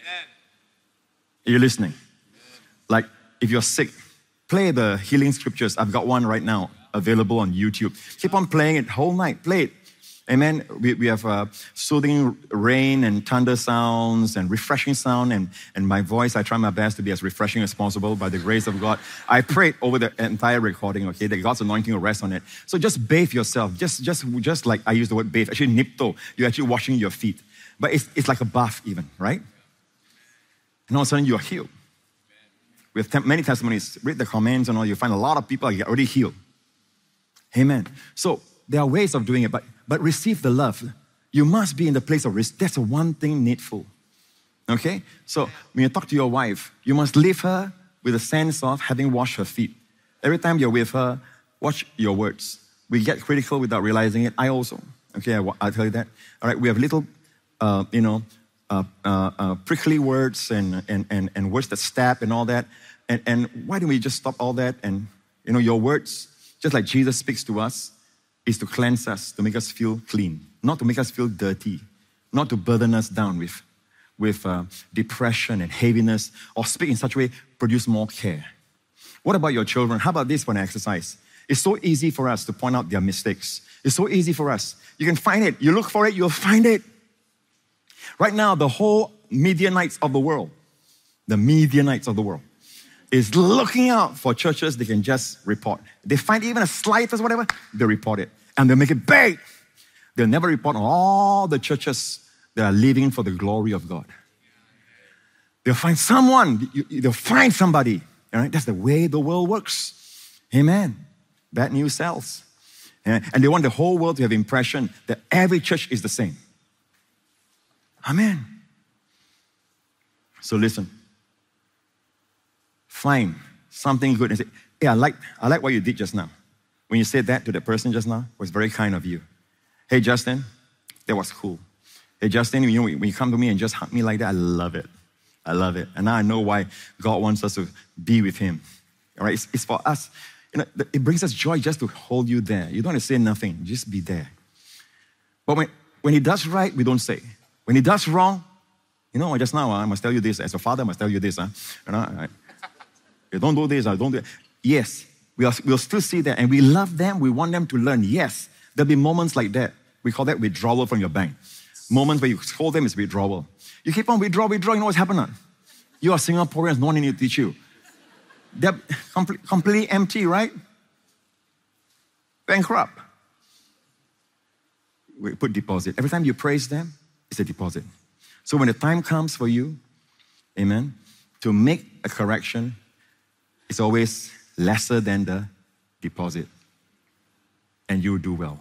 Are you listening? Amen. Like, if you're sick, play the healing scriptures. I've got one right now available on YouTube. Keep on playing it whole night. Play it. Amen. We, we have uh, soothing rain and thunder sounds and refreshing sound. And, and my voice, I try my best to be as refreshing as possible by the grace of God. I prayed over the entire recording, okay, that God's anointing will rest on it. So just bathe yourself. Just, just, just like I use the word bathe. Actually, nipto. You're actually washing your feet. But it's, it's like a bath even, right? And all of a sudden, you're healed. We have te- many testimonies. Read the comments and all. You find a lot of people are already healed. Amen. So there are ways of doing it, but But receive the love. You must be in the place of risk. That's the one thing needful. Okay? So when you talk to your wife, you must leave her with a sense of having washed her feet. Every time you're with her, watch your words. We get critical without realizing it. I also. Okay, I, I'll tell you that. All right, we have little, uh, you know, uh, uh, uh, prickly words and, and, and, and words that stab and all that. And, and why don't we just stop all that? And, you know, your words, just like Jesus speaks to us, is to cleanse us, to make us feel clean, not to make us feel dirty, not to burden us down with, with uh, depression and heaviness, or speak in such a way, produce more care. What about your children? How about this for an exercise? It's so easy for us to point out their mistakes. It's so easy for us. You can find it. You look for it, you'll find it. Right now, the whole Midianites of the world, the Midianites of the world, is looking out for churches they can just report. They find even a slightest whatever, they report it. And they'll make it big. They'll never report on all the churches that are living for the glory of God. They'll find someone, they'll find somebody. All right? That's the way the world works. Amen. Bad news sells. And they want the whole world to have the impression that every church is the same. Amen. So listen. Find something good and say, hey, I like, I like what you did just now. When you said that to the person just now, it was very kind of you. Hey, Justin, that was cool. Hey, Justin, you know, when you come to me and just hug me like that, I love it. I love it. And now I know why God wants us to be with him. All right, it's, it's for us. You know, it brings us joy just to hold you there. You don't have to say nothing, just be there. But when, when he does right, we don't say. When he does wrong, you know, just now, I must tell you this. As a father, I must tell you this. Huh? You know, I, I don't do this, I don't do it. Yes, we'll, we'll still see that. And we love them, we want them to learn. Yes, there'll be moments like that. We call that withdrawal from your bank. Moments where you scold them is withdrawal. You keep on withdraw, withdraw, you know what's happening? You are Singaporeans, no one need to teach you. They're complete, completely empty, right? Bankrupt. We put deposit. Every time you praise them, it's a deposit. So when the time comes for you, amen, to make a correction, it's always lesser than the deposit. And you'll do well.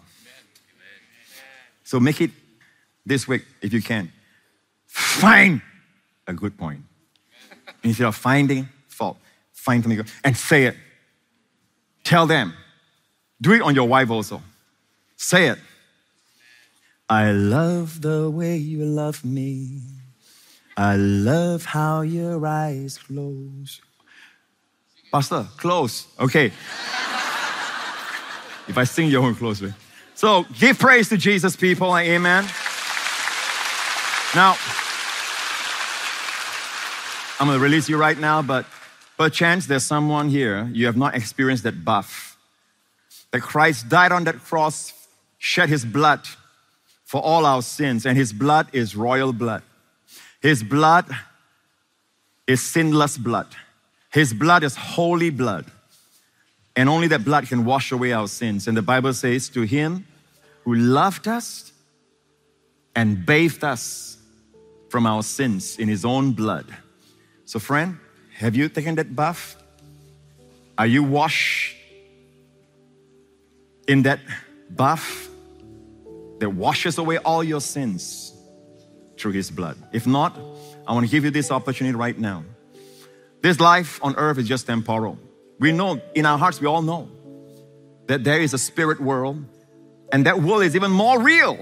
So make it this week if you can. Find a good point. Instead of finding fault, find something good and say it. Tell them. Do it on your wife also. Say it. I love the way you love me. I love how your eyes close. Pastor, close. Okay. If I sing, you won't close it. So give praise to Jesus, people. Amen. Now, I'm going to release you right now, but perchance there's someone here, you have not experienced that buff. That Christ died on that cross, shed his blood for all our sins, and his blood is royal blood. His blood is sinless blood. His blood is holy blood. And only that blood can wash away our sins. And the Bible says, to him who loved us and bathed us from our sins in his own blood. So friend, have you taken that bath? Are you washed in that bath that washes away all your sins through his blood? If not, I want to give you this opportunity right now. This life on earth is just temporal. We know, in our hearts, we all know that there is a spirit world, and that world is even more real.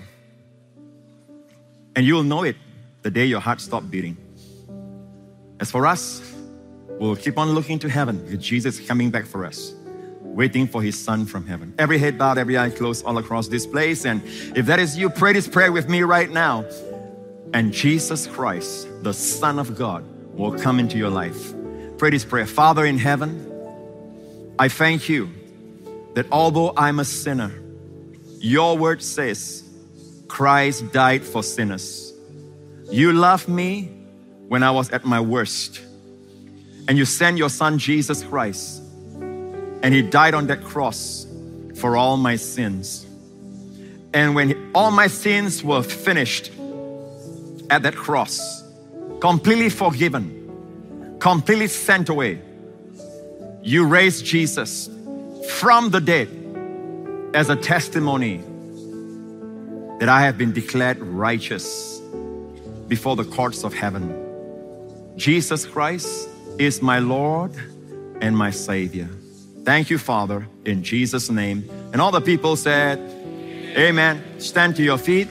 And you'll know it the day your heart stops beating. As for us, we'll keep on looking to heaven because Jesus is coming back for us, waiting for his son from heaven. Every head bowed, every eye closed all across this place. And if that is you, pray this prayer with me right now. And Jesus Christ, the Son of God, will come into your life. Pray this prayer. Father in heaven, I thank you that although I'm a sinner, your word says Christ died for sinners. You loved me when I was at my worst. And you sent your son Jesus Christ. And he died on that cross for all my sins. And when he, all my sins were finished at that cross, completely forgiven, completely sent away, you raised Jesus from the dead as a testimony that I have been declared righteous before the courts of heaven. Jesus Christ is my Lord and my Savior. Thank you, Father, in Jesus' name. And all the people said, amen. Stand to your feet.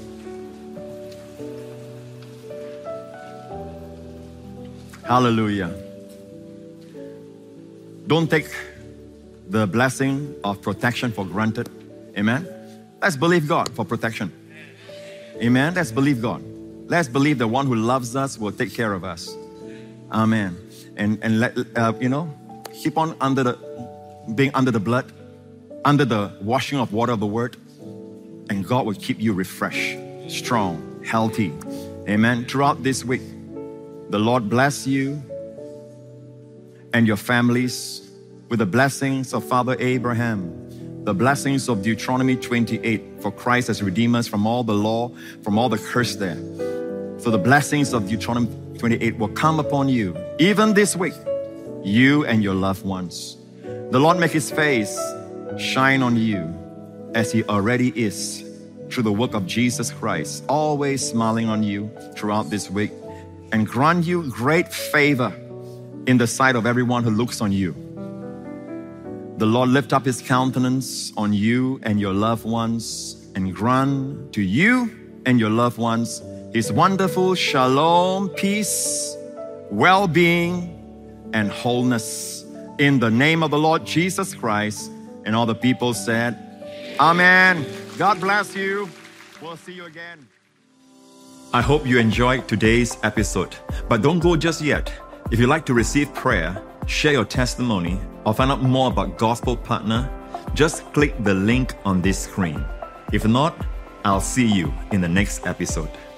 Hallelujah. Don't take the blessing of protection for granted. Amen. Let's believe God for protection. Amen. Let's believe God. Let's believe the one who loves us will take care of us. Amen. And and let uh, you know, keep on under the being under the blood, under the washing of water of the word, and God will keep you refreshed, strong, healthy. Amen. Throughout this week, the Lord bless you and your families with the blessings of Father Abraham, the blessings of Deuteronomy twenty-eight, for Christ has redeemed us from all the law, from all the curse there. So the blessings of Deuteronomy twenty-eight will come upon you, even this week, you and your loved ones. The Lord make his face shine on you as he already is through the work of Jesus Christ, always smiling on you throughout this week, and grant you great favor in the sight of everyone who looks on you. The Lord lift up his countenance on you and your loved ones and grant to you and your loved ones his wonderful shalom, peace, well-being, and wholeness. In the name of the Lord Jesus Christ. And all the people said, amen. God bless you. We'll see you again. I hope you enjoyed today's episode, but don't go just yet. If you'd like to receive prayer, share your testimony, or find out more about Gospel Partner, just click the link on this screen. If not, I'll see you in the next episode.